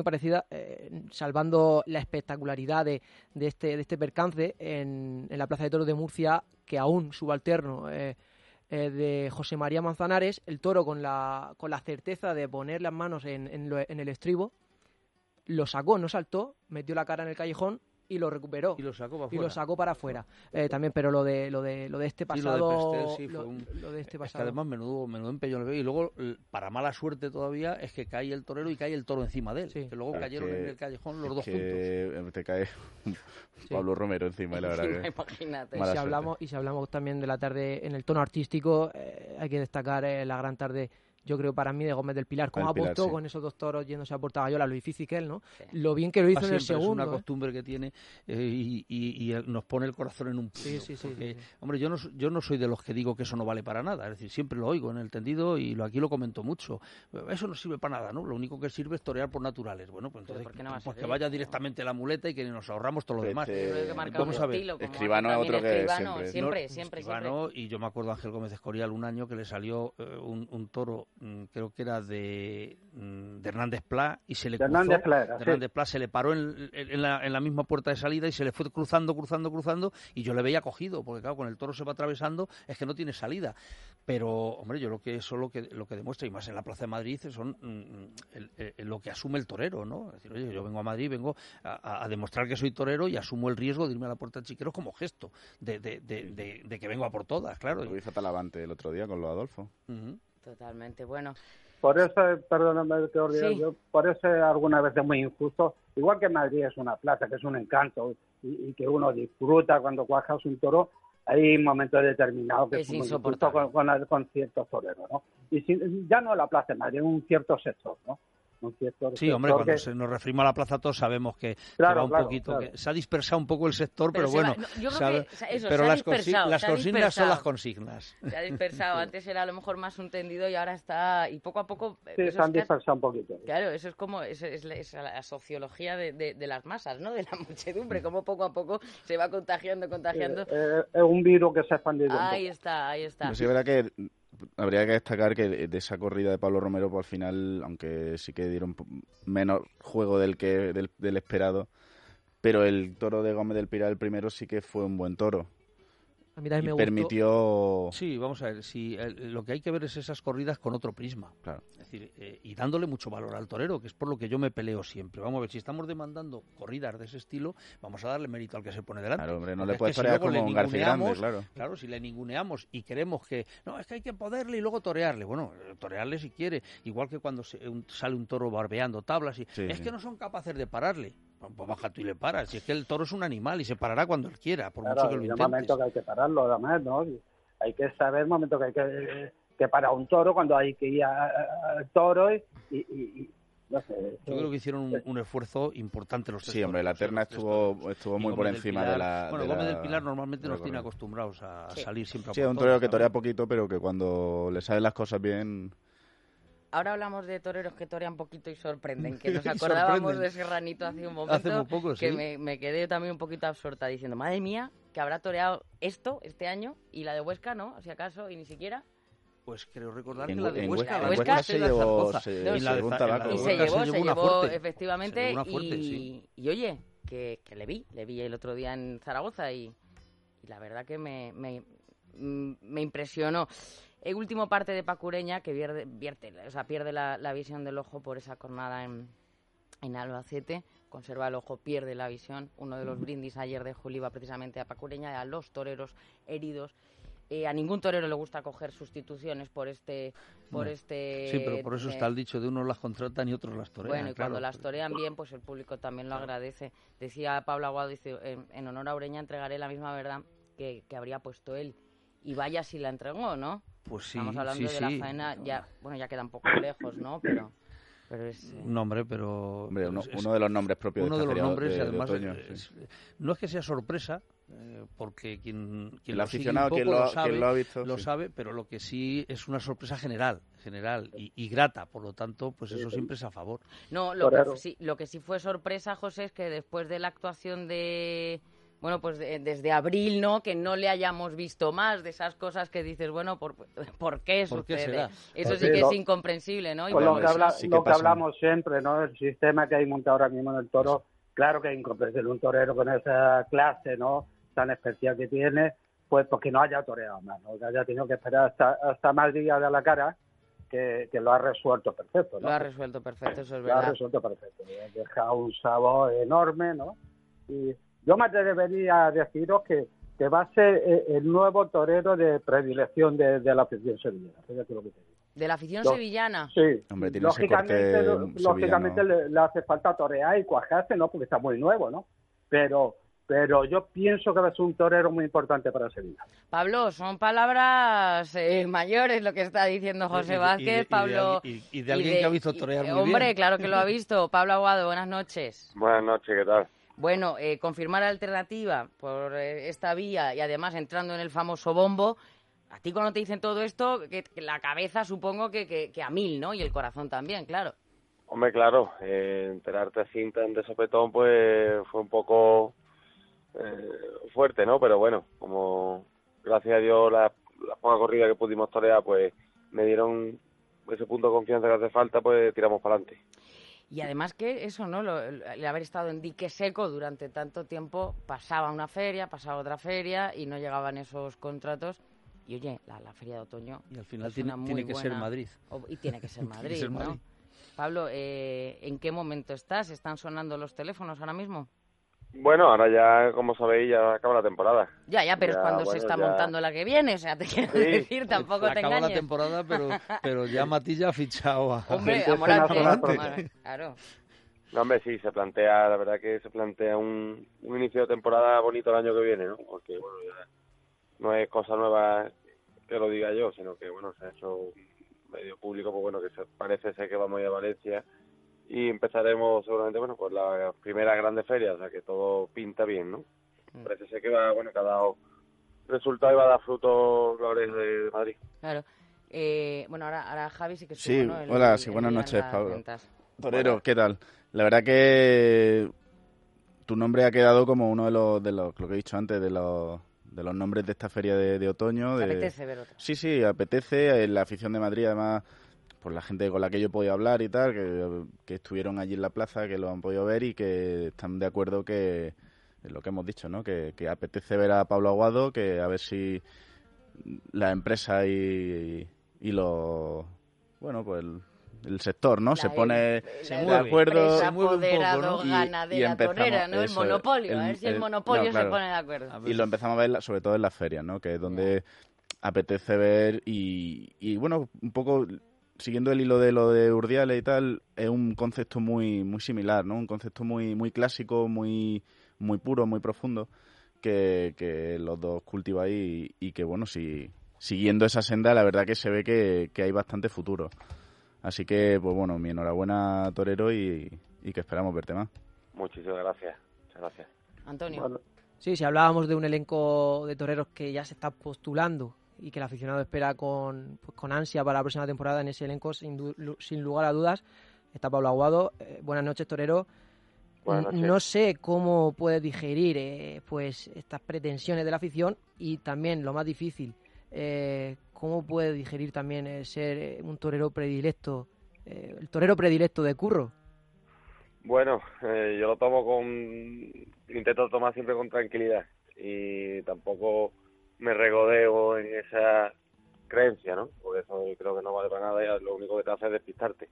salvando la espectacularidad de este percance en la Plaza de Toros de Murcia, que aún subalterno de José María Manzanares, el toro con la certeza de poner las manos en el estribo, lo sacó, no saltó, metió la cara en el callejón y lo recuperó. Y lo sacó para afuera. También, pero lo de este pasado... Lo de este pasado. Es que además menudo empeño le veo. Y luego, para mala suerte todavía, es que cae el torero y cae el toro encima de él. Sí. Que luego cayeron en el callejón los dos juntos. Te cae Pablo Romero encima, la verdad. Imagínate. Y si hablamos también de la tarde en el tono artístico, hay que destacar la gran tarde, yo creo, para mí, de Gómez del Pilar. Cómo apostó con esos dos toros yéndose a Portagayola, lo difícil que él, ¿no? Sí. Lo bien que lo hizo en el segundo. Es una costumbre que tiene y nos pone el corazón en un puño. Sí. Hombre, yo no soy de los que digo que eso no vale para nada. Es decir, siempre lo oigo en el tendido y aquí lo comento mucho. Eso no sirve para nada, ¿no? Lo único que sirve es torear por naturales. Bueno, pues entonces que vaya directamente la muleta y que nos ahorramos todo lo demás. Vamos a ver. Escribano es otro que siempre. Escribano, y yo me acuerdo a Ángel Gómez de Escorial un año que le salió un toro, creo que era de Hernández Pla, y se le cruzó. Hernández Pla se le paró en la misma puerta de salida y se le fue cruzando, y yo le veía cogido, porque claro, con el toro se va atravesando, es que no tiene salida. Pero, hombre, yo lo que demuestra, y más en la Plaza de Madrid, son lo que asume el torero, ¿no? Es decir, oye, yo vengo a Madrid, vengo a demostrar que soy torero y asumo el riesgo de irme a la Puerta de Chiqueros como gesto de que vengo a por todas, claro. Lo hizo Talavante el otro día con lo de Adolfo. Totalmente, bueno. Por eso, perdóname, yo por eso algunas veces muy injusto. Igual que Madrid es una plaza, que es un encanto y que uno disfruta cuando cuajas un toro, hay momentos determinados que es muy injusto con ciertos toreros, ¿no? Y ya no la plaza de Madrid, un cierto sector, ¿no? Sí, hombre, cuando nos referimos a la plaza todos sabemos que va un poquito, que se ha dispersado un poco el sector, pero bueno, pero las consignas son las consignas. Se ha dispersado, antes era a lo mejor más un tendido y ahora está, y poco a poco... Sí, se han dispersado un poquito. Claro, eso es como, es la sociología de las masas, ¿no? De la muchedumbre, como poco a poco se va contagiando. Es un virus que se ha expandido. Ahí está. Pues sí, es verdad que habría que destacar que de esa corrida de Pablo Romero, pues al final, aunque sí que dieron menos juego del esperado, pero el toro de Gómez del Pilar, el primero, sí que fue un buen toro. A mí también me permitió... Sí, vamos a ver, lo que hay que ver es esas corridas con otro prisma. Claro. Es decir, y dándole mucho valor al torero, que es por lo que yo me peleo siempre. Vamos a ver, si estamos demandando corridas de ese estilo, vamos a darle mérito al que se pone delante. Claro, hombre, no le puedes torear como un García Grande, claro. Claro, si le ninguneamos y queremos que... No, es que hay que poderle y luego torearle. Bueno, torearle si quiere. Igual que cuando sale un toro barbeando tablas y... Sí, es que no son capaces de pararle. Pues baja tú y le paras. Si es que el toro es un animal y se parará cuando él quiera, por mucho que lo intentes. Hay un momento que hay que pararlo, además, ¿no? Hay que saber el momento que hay que parar un toro, cuando hay que ir al toro y no sé. Yo creo que hicieron un esfuerzo importante los tres. Sí, hombre, la terna estuvo muy por encima de la... Bueno, Gómez del Pilar normalmente nos tiene acostumbrados a salir siempre a por es un torero que torea poquito, pero que cuando le salen las cosas bien... Ahora hablamos de toreros que torean poquito y sorprenden, que nos acordábamos de Serranito hace un momento, muy poco, que me quedé también un poquito absorta diciendo, madre mía, que habrá toreado este año y la de Huesca no, si acaso, y ni siquiera... Pues creo recordar que la de Huesca se llevó una fuerte, efectivamente, y oye, que le vi el otro día en Zaragoza y la verdad que me impresionó. El último parte de Pacureña que pierde la visión del ojo por esa cornada en Albacete, conserva el ojo, pierde la visión. Uno de los brindis ayer de Juli iba precisamente a Pacureña, a los toreros heridos. A ningún torero le gusta coger sustituciones por este... Sí, pero por eso está el dicho de unos las contratan y otros las torean. Bueno, y cuando las torean bien, pues el público también lo agradece. Decía Pablo Aguado, dice, en honor a Ureña entregaré la misma verdad que habría puesto él. Y vaya si la entregó, ¿no? Pues sí, estamos hablando de la faena, ya queda un poco lejos, ¿no? Pero es... Un nombre, pero... Hombre, uno de los nombres propios uno de esta los nombres, de además, otoño, no es que sea sorpresa, porque quien el lo aficionado, sigue un poco quien lo ha visto, lo sabe, pero lo que sí es una sorpresa general y grata, por lo tanto, pues eso siempre es a favor. No, lo que sí fue sorpresa, José, es que después de la actuación de... Bueno, pues desde abril, ¿no? Que no le hayamos visto más de esas cosas que dices, bueno, ¿por qué sucede? Eso sí que es incomprensible, ¿no? Pues lo que hablamos siempre, ¿no? El sistema que hay montado ahora mismo en el toro, claro que es incomprensible. Un torero con esa clase, ¿no? Tan especial que tiene, pues porque no haya toreado más, ¿no? Que haya tenido que esperar hasta Madrid a dar la cara, que lo ha resuelto perfecto, ¿no? Lo ha resuelto perfecto, eso es Lo ha verdad. resuelto perfecto. Ha dejado un sabor enorme, ¿no? Y yo me atrevería a deciros que va a ser el nuevo torero de predilección de la afición sevillana. Fíjate lo que te digo. ¿De la afición sevillana? Sí. Hombre, tiene ese corte Lógicamente le hace falta torear y cuajarse, ¿no? Porque está muy nuevo, ¿no? Pero yo pienso que va a ser un torero muy importante para Sevilla. Pablo, son palabras mayores lo que está diciendo José Vázquez, Pablo. Y de alguien que ha visto torear muy bien. Hombre, claro que lo ha visto. Pablo Aguado, buenas noches. Buenas noches, ¿qué tal? Bueno, confirmar alternativa por esta vía y además entrando en el famoso bombo. A ti cuando te dicen todo esto, que la cabeza supongo que a 1000, ¿no? Y el corazón también, claro. Hombre, claro, enterarte así tan de sopetón, pues fue un poco fuerte, ¿no? Pero bueno, como gracias a Dios la poca corrida que pudimos torear, pues me dieron ese punto de confianza que hace falta, pues tiramos para adelante. Y además que eso, ¿no? El haber estado en dique seco durante tanto tiempo, pasaba una feria, pasaba otra feria y no llegaban esos contratos. Y oye, la feria de otoño... Y al final es una tiene muy que buena... ser Madrid. Y tiene que ser Madrid, ser Madrid. ¿no? Pablo, ¿en qué momento estás? ¿Están sonando los teléfonos ahora mismo? Bueno, ahora ya, como sabéis, ya acaba la temporada. Ya, pero es cuando se bueno, está montando la que viene, o sea, te quiero decir, tampoco te Acaba engañes. la temporada, pero ya Matilla ha fichado a... Hombre, a Morante. Claro. No, hombre, sí, la verdad que se plantea un inicio de temporada bonito el año que viene, ¿no? Porque, bueno, ya no es cosa nueva que lo diga yo, sino que, bueno, se ha hecho medio público, pues bueno, que parece ser que vamos a ir a Valencia y empezaremos seguramente, bueno, pues la primera grande feria, o sea que todo pinta bien, ¿no? Parece ser que va, bueno, que ha dado resultado y va a dar frutos glorias de Madrid. Claro. Bueno, ahora Javi sí que Sí, estuvo, ¿no? hola, sí, buenas noches, las Pablo. ventas. Torero, ¿qué tal? La verdad que tu nombre ha quedado como uno de los lo que he dicho antes, de los nombres de esta feria de otoño. ¿Te apetece ver otra? Sí, apetece. La afición de Madrid, además, por la gente con la que yo he podido hablar y tal, que estuvieron allí en la plaza, que lo han podido ver y que están de acuerdo que lo que hemos dicho, ¿no? Que apetece ver a Pablo Aguado, que a ver si la empresa y los... Bueno, pues el sector, ¿no? Se pone de acuerdo. Se mueve un poco, ¿no? Y Ganadera torera, ¿no? El monopolio, a ver si el monopolio se pone de acuerdo. Y lo empezamos a ver sobre todo en las ferias, ¿no? Que es donde apetece ver y bueno, un poco siguiendo el hilo de lo de Urdiales y tal, es un concepto muy muy similar, ¿no? Un concepto muy muy clásico, muy muy puro, muy profundo que los dos cultiváis y que bueno, si siguiendo esa senda, la verdad que se ve que hay bastante futuro. Así que, pues bueno, mi enhorabuena, torero, y que esperamos verte más. Muchísimas gracias. Muchas gracias. Antonio. Bueno, Sí, si hablábamos de un elenco de toreros que ya se está postulando y que el aficionado espera con ansia para la próxima temporada, en ese elenco, sin lugar a dudas, está Pablo Aguado. Buenas noches, torero. Buenas noches. No sé cómo puedes digerir pues estas pretensiones de la afición y también, lo más difícil, cómo puedes digerir también ser un torero predilecto, el torero predilecto de Curro. Bueno, yo lo tomo intento tomar siempre con tranquilidad y tampoco me regodeo en esa creencia, ¿no? Porque eso creo que no vale para nada y lo único que te hace es despistarte.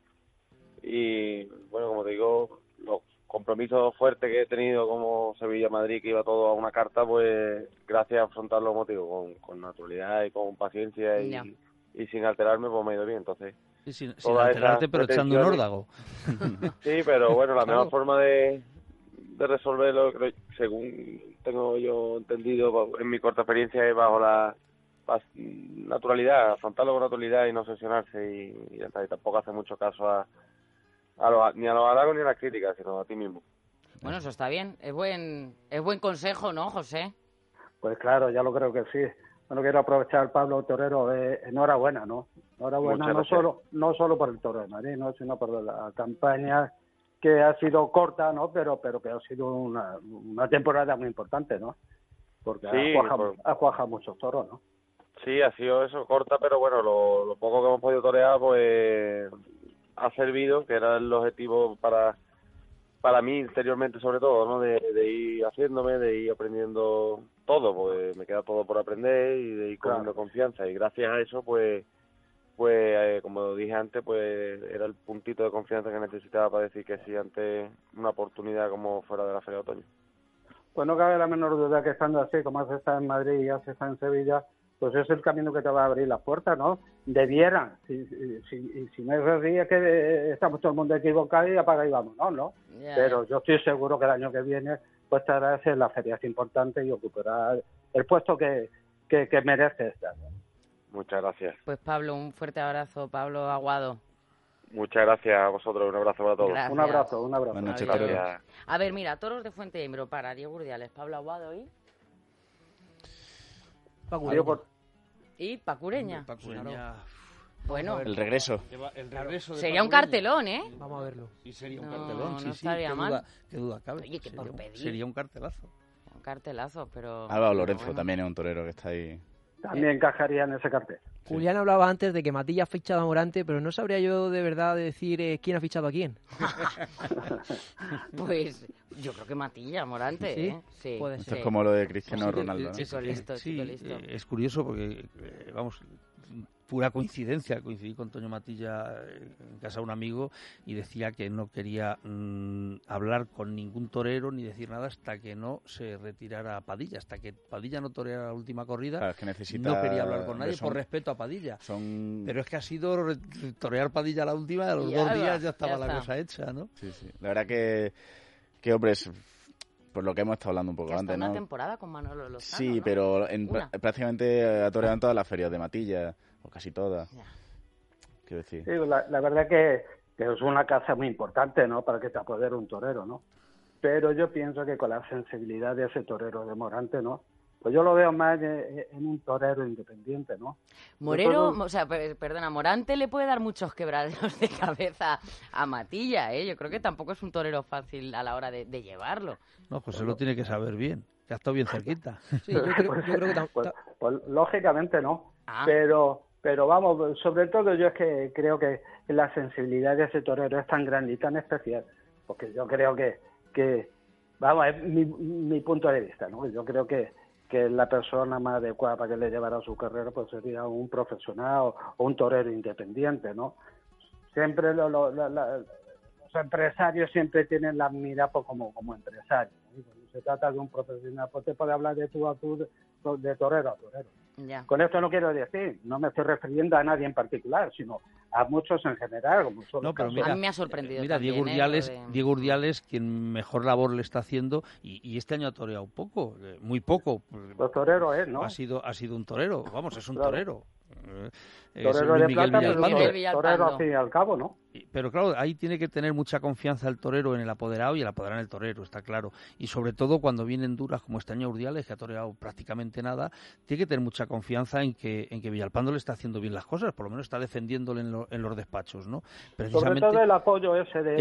Y bueno, como te digo, los compromisos fuertes que he tenido como Sevilla-Madrid, que iba todo a una carta, pues gracias a afrontar los motivos con naturalidad y con paciencia y sin alterarme, pues me ha ido bien, entonces... Sí, sin alterarte, pero echando un órdago. Sí, pero bueno, la mejor forma de resolverlo, según tengo yo entendido en mi corta experiencia, es bajo la naturalidad, afrontarlo con naturalidad y no obsesionarse y ya está. Y tampoco hace mucho caso ni a los halagos ni a las críticas, sino a ti mismo. Bueno, eso está bien. Es buen consejo, ¿no, José? pues claro, ya lo creo que sí. Bueno, quiero aprovechar, Pablo Torero, enhorabuena, ¿no? Enhorabuena no solo por el Toro de Madrid, ¿no? Sino por la campaña que ha sido corta, ¿no? Pero que ha sido una temporada muy importante, ¿no? Porque sí, ha cuajado muchos toros, ¿no? Sí, ha sido eso, corta, pero bueno, lo poco que hemos podido torear, pues ha servido, que era el objetivo para para mí interiormente sobre todo, ¿no? De ir haciéndome, de ir aprendiendo todo, porque me queda todo por aprender y de ir cogiendo confianza, y gracias a eso pues como dije antes, pues era el puntito de confianza que necesitaba para decir que sí ante una oportunidad como fuera de la Feria de Otoño. Pues no cabe la menor duda que estando así, como has estado en Madrid y has estado en Sevilla, pues es el camino que te va a abrir las puertas, ¿no? Debieran, si no es así, es que estamos todo el mundo equivocado y apaga y vámonos, ¿no? Yeah. Pero yo estoy seguro que el año que viene pues estarás en las ferias importantes y ocuparás el puesto que merece estar, ¿no? Muchas gracias. Pues Pablo, un fuerte abrazo, Pablo Aguado. Muchas gracias a vosotros, un abrazo para todos. Gracias. Un abrazo. Buenas noches, gracias. A ver, mira, toros de Fuente de Imbro para Diego Urdiales, Pablo Aguado y... Y Pacureña. Bueno, el regreso. Sería un cartelón, ¿eh? Vamos a verlo. Sí, sería un cartelón. No estaría mal. Qué duda cabe. Oye, que por pedir. Sería un cartelazo. Un cartelazo, pero... Álvaro Lorenzo también es un torero que está ahí. También encajaría en ese cartel. Julián hablaba antes de que Matilla ha fichado a Morante, pero no sabría yo de verdad decir quién ha fichado a quién. Pues yo creo que Matilla, Morante, ¿Sí? Sí. Puede ser. Esto es como lo de Cristiano Ronaldo, ¿no? Chico listo. Es curioso porque, vamos, pura coincidencia, coincidí con Toño Matilla en casa de un amigo y decía que no quería hablar con ningún torero ni decir nada hasta que no se retirara Padilla, hasta que Padilla no toreara la última corrida. Claro, es que necesita, no quería hablar con nadie por respeto a Padilla. Pero es que ha sido torear Padilla la última, a los 2 días ya estaba la cosa hecha, ¿no? Sí. La verdad que hombre, por lo que hemos estado hablando un poco antes, ¿no? Una temporada con Manolo Lozano, sí, ¿no? pero prácticamente ha toreado en todas las ferias de Matilla, o casi todas. Quiero decir. Sí, la verdad que es una caza muy importante, ¿no? Para que te apodere un torero, ¿no? Pero yo pienso que con la sensibilidad de ese torero de Morante, ¿no? Pues yo lo veo más en un torero independiente, ¿no? Morero, Morante le puede dar muchos quebraderos de cabeza a Matilla, ¿eh? Yo creo que tampoco es un torero fácil a la hora de llevarlo. No, José lo tiene que saber bien, que ha estado bien cerquita. Sí, yo creo que pues lógicamente no, pero vamos, sobre todo yo es que creo que la sensibilidad de ese torero es tan grande y tan especial, porque yo creo que vamos, es mi punto de vista, ¿no? Yo creo que la persona más adecuada para que le llevara su carrera pues sería un profesional o un torero independiente, ¿no? Siempre los empresarios siempre tienen la mira pues, como empresarios, ¿no? Cuando se trata de un profesional, pues te puede hablar de tú a tú, de torero a torero. Ya. Con esto no quiero decir, no me estoy refiriendo a nadie en particular, sino a muchos en general. Como son no, pero mira, a mí me ha sorprendido mira, también, Diego Urdiales, quien mejor labor le está haciendo, y este año ha toreado poco, muy poco. Los toreros es, ¿no? Ha sido un torero, vamos, es un torero. Torero de plata, pero torero al fin y al cabo, ¿no? Pero claro, ahí tiene que tener mucha confianza el torero en el apoderado y el apoderado en el torero, está claro. Y sobre todo cuando vienen duras como este año Urdiales, que ha toreado prácticamente nada, tiene que tener mucha confianza en que Villalpando le está haciendo bien las cosas, por lo menos está defendiéndole en los despachos, ¿no? Sobre todo el apoyo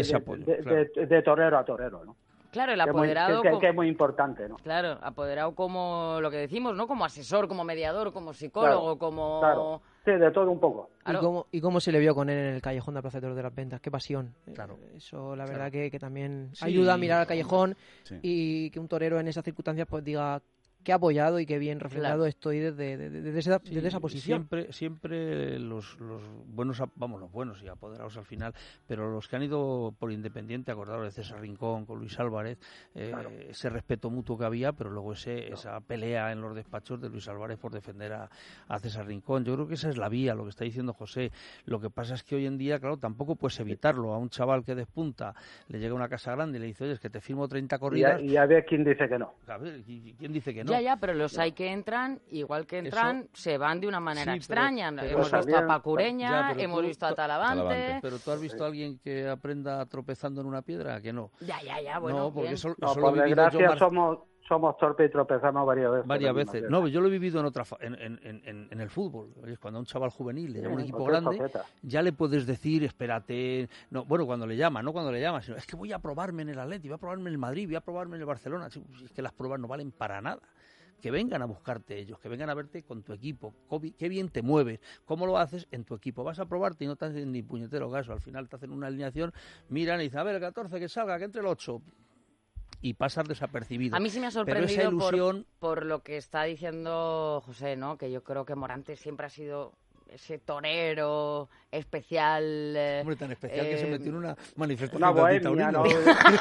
de torero a torero, ¿no? Claro, el apoderado... Que es muy importante, ¿no? Claro, apoderado como lo que decimos, ¿no? Como asesor, como mediador, como psicólogo, como... Claro. Sí, de todo un poco. Claro. ¿Y cómo se le vio con él en el callejón de Plaza de Toros de las Ventas? ¡Qué pasión! Claro. Eso, la verdad, que también ayuda a mirar al callejón y que un torero en esas circunstancias pues diga... Qué apoyado y qué bien refrendado estoy desde esa posición. Siempre los buenos, vamos, los buenos y apoderados al final, pero los que han ido por independiente, acordados de César Rincón, con Luis Álvarez, ese respeto mutuo que había, pero luego esa pelea en los despachos de Luis Álvarez por defender a César Rincón. Yo creo que esa es la vía, lo que está diciendo José. Lo que pasa es que hoy en día, claro, tampoco puedes evitarlo. A un chaval que despunta, le llega a una casa grande y le dice, oye, es que te firmo 30 corridas. Y a ver quién dice que no. A ver, ¿quién dice que no? Ya, pero los hay que entran, igual que entran, se van de una manera extraña. Hemos visto a Pacureña, hemos visto a Talavante. Pero tú has visto a alguien que aprenda tropezando en una piedra, que no. Ya, bueno. No, porque eso por desgracia somos torpes y tropezamos varias veces. No, yo lo he vivido en el fútbol. Cuando a un chaval juvenil le llama un equipo grande, ya le puedes decir, espérate. No, bueno, cuando le llama, no cuando le llama, sino es que voy a probarme en el Atleti, voy a probarme en el Madrid, voy a probarme en el Barcelona. Es que las pruebas no valen para nada. que vengan a buscarte ellos, que vengan a verte con tu equipo, qué bien te mueves, cómo lo haces en tu equipo. Vas a probarte y no te hacen ni puñetero caso. Al final te hacen una alineación, miran y dicen, a ver, el 14 que salga, que entre el 8. Y pasar desapercibido. A mí sí me ha sorprendido por lo que está diciendo José, ¿no? Que yo creo que Morante siempre ha sido ese torero especial. Hombre, tan especial que se metió en una manifestación. Una bohemia, ¿no?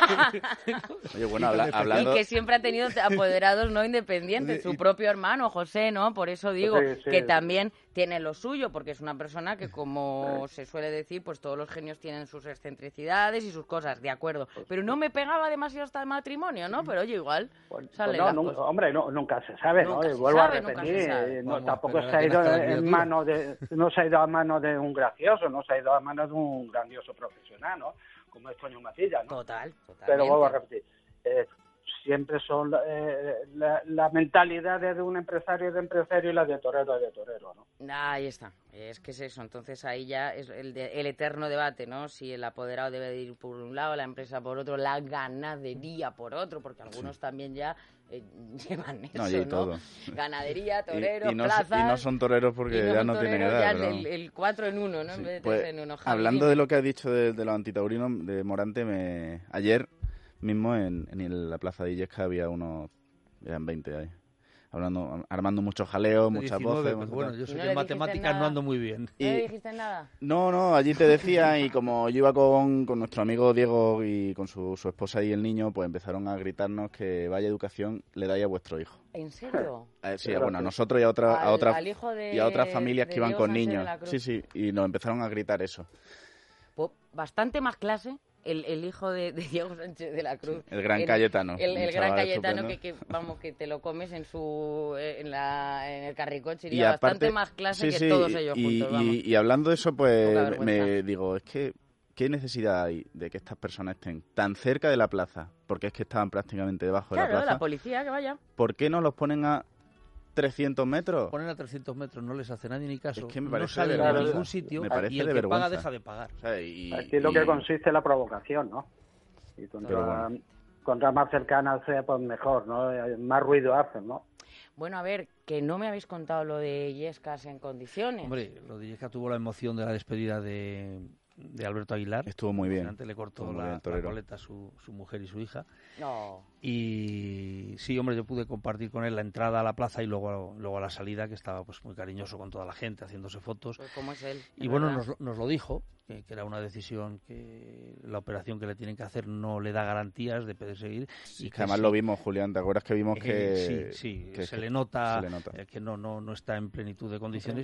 Oye, bueno, hablando... Y que siempre ha tenido apoderados no independientes, su propio hermano, José, ¿no? Por eso digo que también tiene lo suyo, porque es una persona que, como se suele decir, pues todos los genios tienen sus excentricidades y sus cosas, de acuerdo. Pero no me pegaba demasiado hasta el matrimonio, ¿no? Pero oye, igual sale hombre, nunca se sabe, ¿no? Vuelvo a repetir, tampoco se ha ido en manos de... No se ha ido a manos de un gracioso, no se ha ido a manos de un grandioso profesional, ¿no? Como es Toño Matilla, ¿no? Totalmente. Pero vuelvo a repetir, siempre son la mentalidad de un empresario y la de torero, ¿no? Ahí está, es que es eso. Entonces ahí ya es el eterno debate, ¿no? Si el apoderado debe de ir por un lado, la empresa por otro, la ganadería por otro, porque algunos también ya llevan eso, ¿no? Todo. Ganadería, torero, y plazas. Y no son toreros porque ya no tienen edad. Ya el 4 en 1, ¿no? En vez de 3 en 1. Hablando de lo que has dicho de los antitaurinos, de Morante, ayer mismo en la plaza de Illesca había eran 20 ahí. Armando muchos jaleos, muchas 19, voces. Bueno, yo sé que en matemáticas no ando muy bien. ¿No le dijiste nada? No, allí te decía, y como yo iba con nuestro amigo Diego y con su esposa y el niño, pues empezaron a gritarnos que vaya educación le dais a vuestro hijo. ¿En serio? Sí, bueno, a nosotros y a otras familias que iban con niños. Sí, y nos empezaron a gritar eso. Pues bastante más clase. El hijo de Diego Sánchez de la Cruz. El gran Cayetano. El gran Cayetano que te lo comes en el carricoche, iría bastante más clase que todos ellos juntos. Y hablando de eso, pues me digo, es que ¿qué necesidad hay de que estas personas estén tan cerca de la plaza? Porque es que estaban prácticamente debajo de la plaza. Claro, la policía, que vaya. ¿Por qué no los ponen a 300 metros? Ponen a 300 metros, no les hace nadie ni caso. Es que me parece no salen a ningún sitio, me parece y el de que vergüenza. paga deja de pagar. O sea, aquí es lo que consiste la provocación, ¿no? Y contra más cercana sea, pues mejor, ¿no? Más ruido hacen, ¿no? Bueno, a ver, que no me habéis contado lo de Illescas en condiciones. Hombre, lo de Illescas tuvo la emoción de la despedida de Alberto Aguilar. Estuvo muy bien. Antes le cortó la coleta a su mujer y su hija. No. Y sí, hombre, yo pude compartir con él la entrada a la plaza y luego a la salida, que estaba pues muy cariñoso con toda la gente, haciéndose fotos. Pues ¿cómo es él? Y bueno, nos lo dijo, que era una decisión que la operación que le tienen que hacer no le da garantías de poder seguir. Y que además lo vimos, Julián, ¿te acuerdas que vimos que... que se le nota que no está en plenitud de condiciones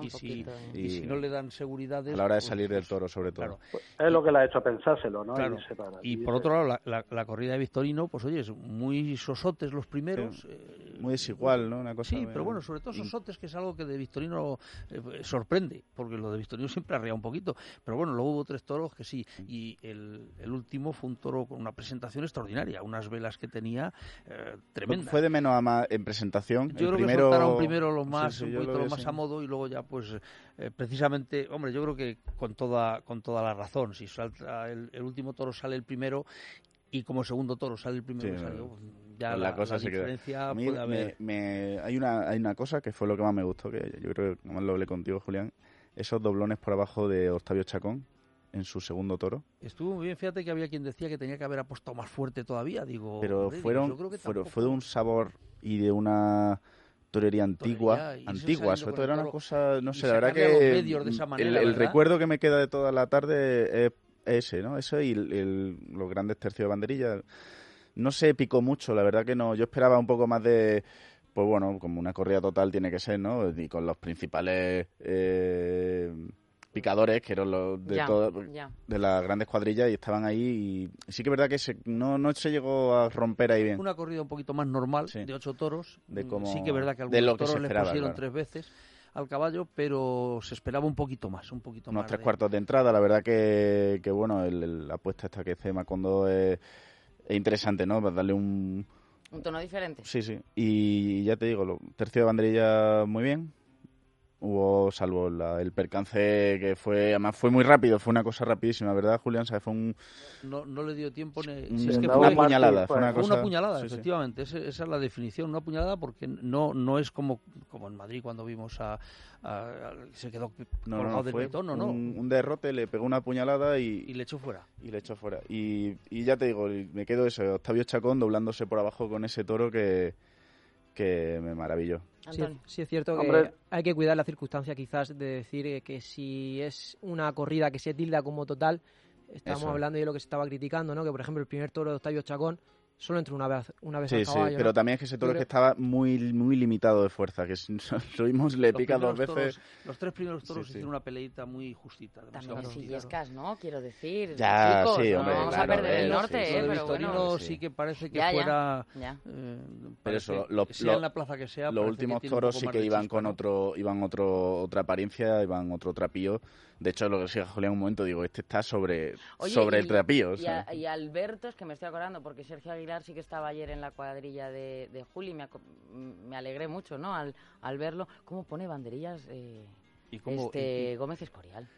y si no le dan seguridades... A la hora de salir del toro, sobre todo. Claro. Pues es lo que le ha hecho pensárselo, ¿no? Claro. Y por otro lado, la corrida de Victorino, pues oye, muy sosotes los primeros. Muy desigual, ¿no? Una cosa pero bueno, sobre todo sosotes, que es algo que de Victorino sorprende, porque lo de Victorino siempre arrea un poquito. Pero bueno, luego hubo 3 toros que sí, y el último fue un toro con una presentación extraordinaria, unas velas que tenía tremendas. Fue de menos a más en presentación. Yo creo que soltaron primero lo más a modo y luego ya pues precisamente, hombre, yo creo que con toda la razón, si salta el último toro sale el primero y como segundo toro sale el primero salió, ya la cosa se diferencia queda. puede haber. Hay una cosa que fue lo que más me gustó, que yo creo que además lo hablé contigo, Julián, esos doblones por abajo de Octavio Chacón en su segundo toro. Estuvo muy bien, fíjate que había quien decía que tenía que haber apostado más fuerte todavía, pero fue de un sabor y de una torería antigua, sobre todo era una cosa, no sé, la verdad que el recuerdo que me queda de toda la tarde es ese, ¿no? Eso y los grandes tercios de banderilla. No se picó mucho, la verdad que no. Yo esperaba un poco más de, pues bueno, como una corrida total tiene que ser, ¿no? Y con los principales picadores, que eran los de las grandes cuadrillas, y estaban ahí. Y sí que es verdad que no se llegó a romper ahí bien. Una corrida un poquito más normal, de 8 toros. Sí que es verdad que que algunos toros le pusieron 3 veces al caballo, pero se esperaba un poquito más. Unos 3/4 de entrada, la verdad que bueno, la apuesta esta que hace Macondo es interesante, ¿no? Para darle un tono diferente. Sí. Y ya te digo, tercio de banderilla muy bien. hubo, salvo el percance que fue, además fue muy rápido, fue una cosa rapidísima, ¿verdad, Julián? ¿Sabes? Fue no le dio tiempo es que fue una puñalada. Fue una puñalada, efectivamente. Esa es la definición, una puñalada, porque no es como en Madrid cuando vimos se quedó colgado del betón, no. Un derrote, le pegó una puñalada y le echó fuera. Y ya te digo, me quedo eso, Octavio Chacón doblándose por abajo con ese toro que me maravilló. Sí, es cierto que hay que cuidar la circunstancia quizás de decir que si es una corrida que se tilda como total, estamos hablando de lo que se estaba criticando, ¿no? Que por ejemplo el primer toro de Octavio Chacón solo entró una vez sí, al caballo. Sí, pero también es que ese toro que estaba muy limitado de fuerza, que lo vimos, le pica dos veces. Los 3 primeros toros hicieron una peleita muy justita. También sillescas, ¿no? Quiero decir, ya, chicos, sí, hombre, no vamos a perder el norte, pero bueno. Sí que parece que fuera... Pero eso, sea en la plaza que sea... Los últimos toros sí que iban con otra apariencia, iban otro trapío. De hecho, lo que decía Julián un momento, digo, está sobre el trapío. Y Alberto, es que me estoy acordando, porque Sergio Aguilar sí que estaba ayer en la cuadrilla de Juli, me alegré mucho, ¿no? Al verlo. ¿Cómo pone banderillas Gómez Escorial?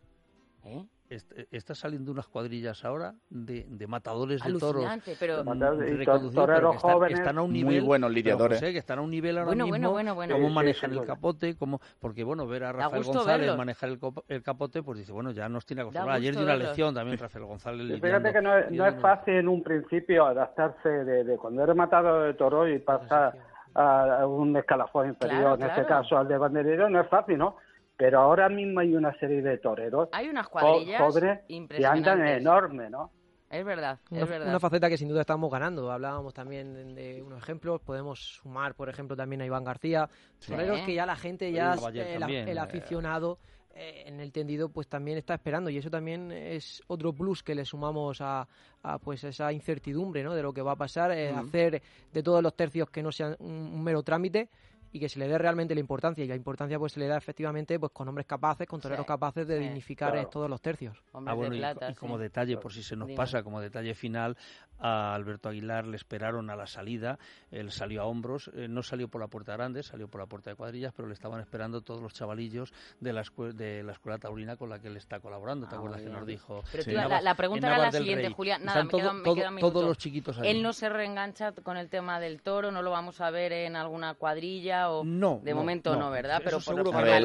Está saliendo unas cuadrillas ahora de matadores de toros. Alucinante, pero... Toreros jóvenes. Están a un nivel... Muy buenos lidiadores. Que están a un nivel ahora mismo. Bueno. Cómo manejan el capote, porque ver a Rafael González manejar el capote, pues dice, bueno, ya nos tiene acostumbrados. Ayer dio una lección también Rafael González. Fíjate que no es fácil en un principio adaptarse de cuando eres matador de toro y pasar a un escalafón inferior, en este caso al de banderero, no es fácil, ¿no? Pero ahora mismo hay una serie de toreros, hay unas cuadrillas jóvenes que andan enorme, ¿no? Es verdad, Una faceta que sin duda estamos ganando. Hablábamos también de unos ejemplos. Podemos sumar, por ejemplo, también a Iván García. Toreros que ya la gente, el aficionado, en el tendido, pues también está esperando. Y eso también es otro plus que le sumamos a pues esa incertidumbre, ¿no? De lo que va a pasar. Hacer de todos los tercios que no sean un mero trámite, y que se le dé realmente la importancia, y la importancia pues se le da efectivamente pues con hombres capaces, con toreros capaces de dignificar todos los tercios. Y como detalle, por si se nos pasa, como detalle final, a Alberto Aguilar le esperaron a la salida, él salió a hombros, no salió por la puerta grande, salió por la puerta de cuadrillas, pero le estaban esperando todos los chavalillos de la escuela taurina con la que él está colaborando. ¿Te acuerdas que nos dijo? Pero la pregunta era la siguiente, Julián. Nada, me quedan minutos. Todos los chiquitos ahí. Él no se reengancha con el tema del toro, no lo vamos a ver en alguna cuadrilla o de momento no, ¿verdad? Pero por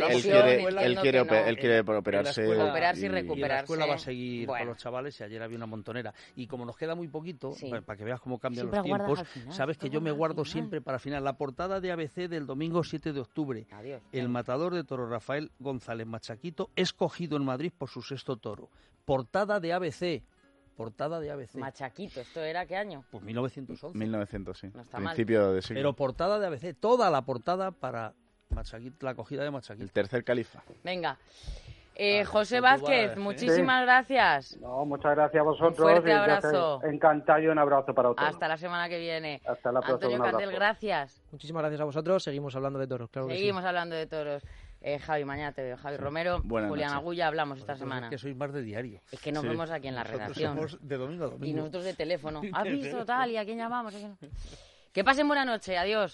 él quiere operarse y recuperarse. Y la escuela va a seguir con los chavales, y ayer había una montonera. Y como nos queda muy poquito, para que veas cómo cambian los tiempos, sabes que yo me guardo siempre para final la portada de ABC del domingo 7 de octubre. El matador de toro Rafael González Machaquito, escogido en Madrid por su 6º toro. Portada de ABC. Machaquito, ¿esto era qué año? Pues 1911. 1900, sí. No está Principio mal. de siglo. Pero portada de ABC, toda la portada para Machaquito, la acogida de Machaquito. El tercer califa. Venga. José Vázquez, muchísimas gracias. No, muchas gracias a vosotros. Un fuerte abrazo. Encantado, y un abrazo para todos. Hasta la semana que viene. Hasta la próxima. Antonio Candel, gracias. Muchísimas gracias a vosotros. Seguimos hablando de toros, claro que sí. Seguimos hablando de toros. Javi, mañana te veo. Javi Romero, Julián Agulla, hablamos esta semana. Es que sois más de diario. Es que nos vemos aquí en la redacción. Somos de domingo a domingo. Y nosotros de teléfono. ¿Has visto tal? ¿Y a quién llamamos? Que pasen buena noche. Adiós.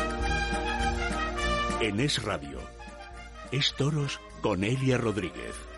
En Es Radio, Es Toros con Elia Rodríguez.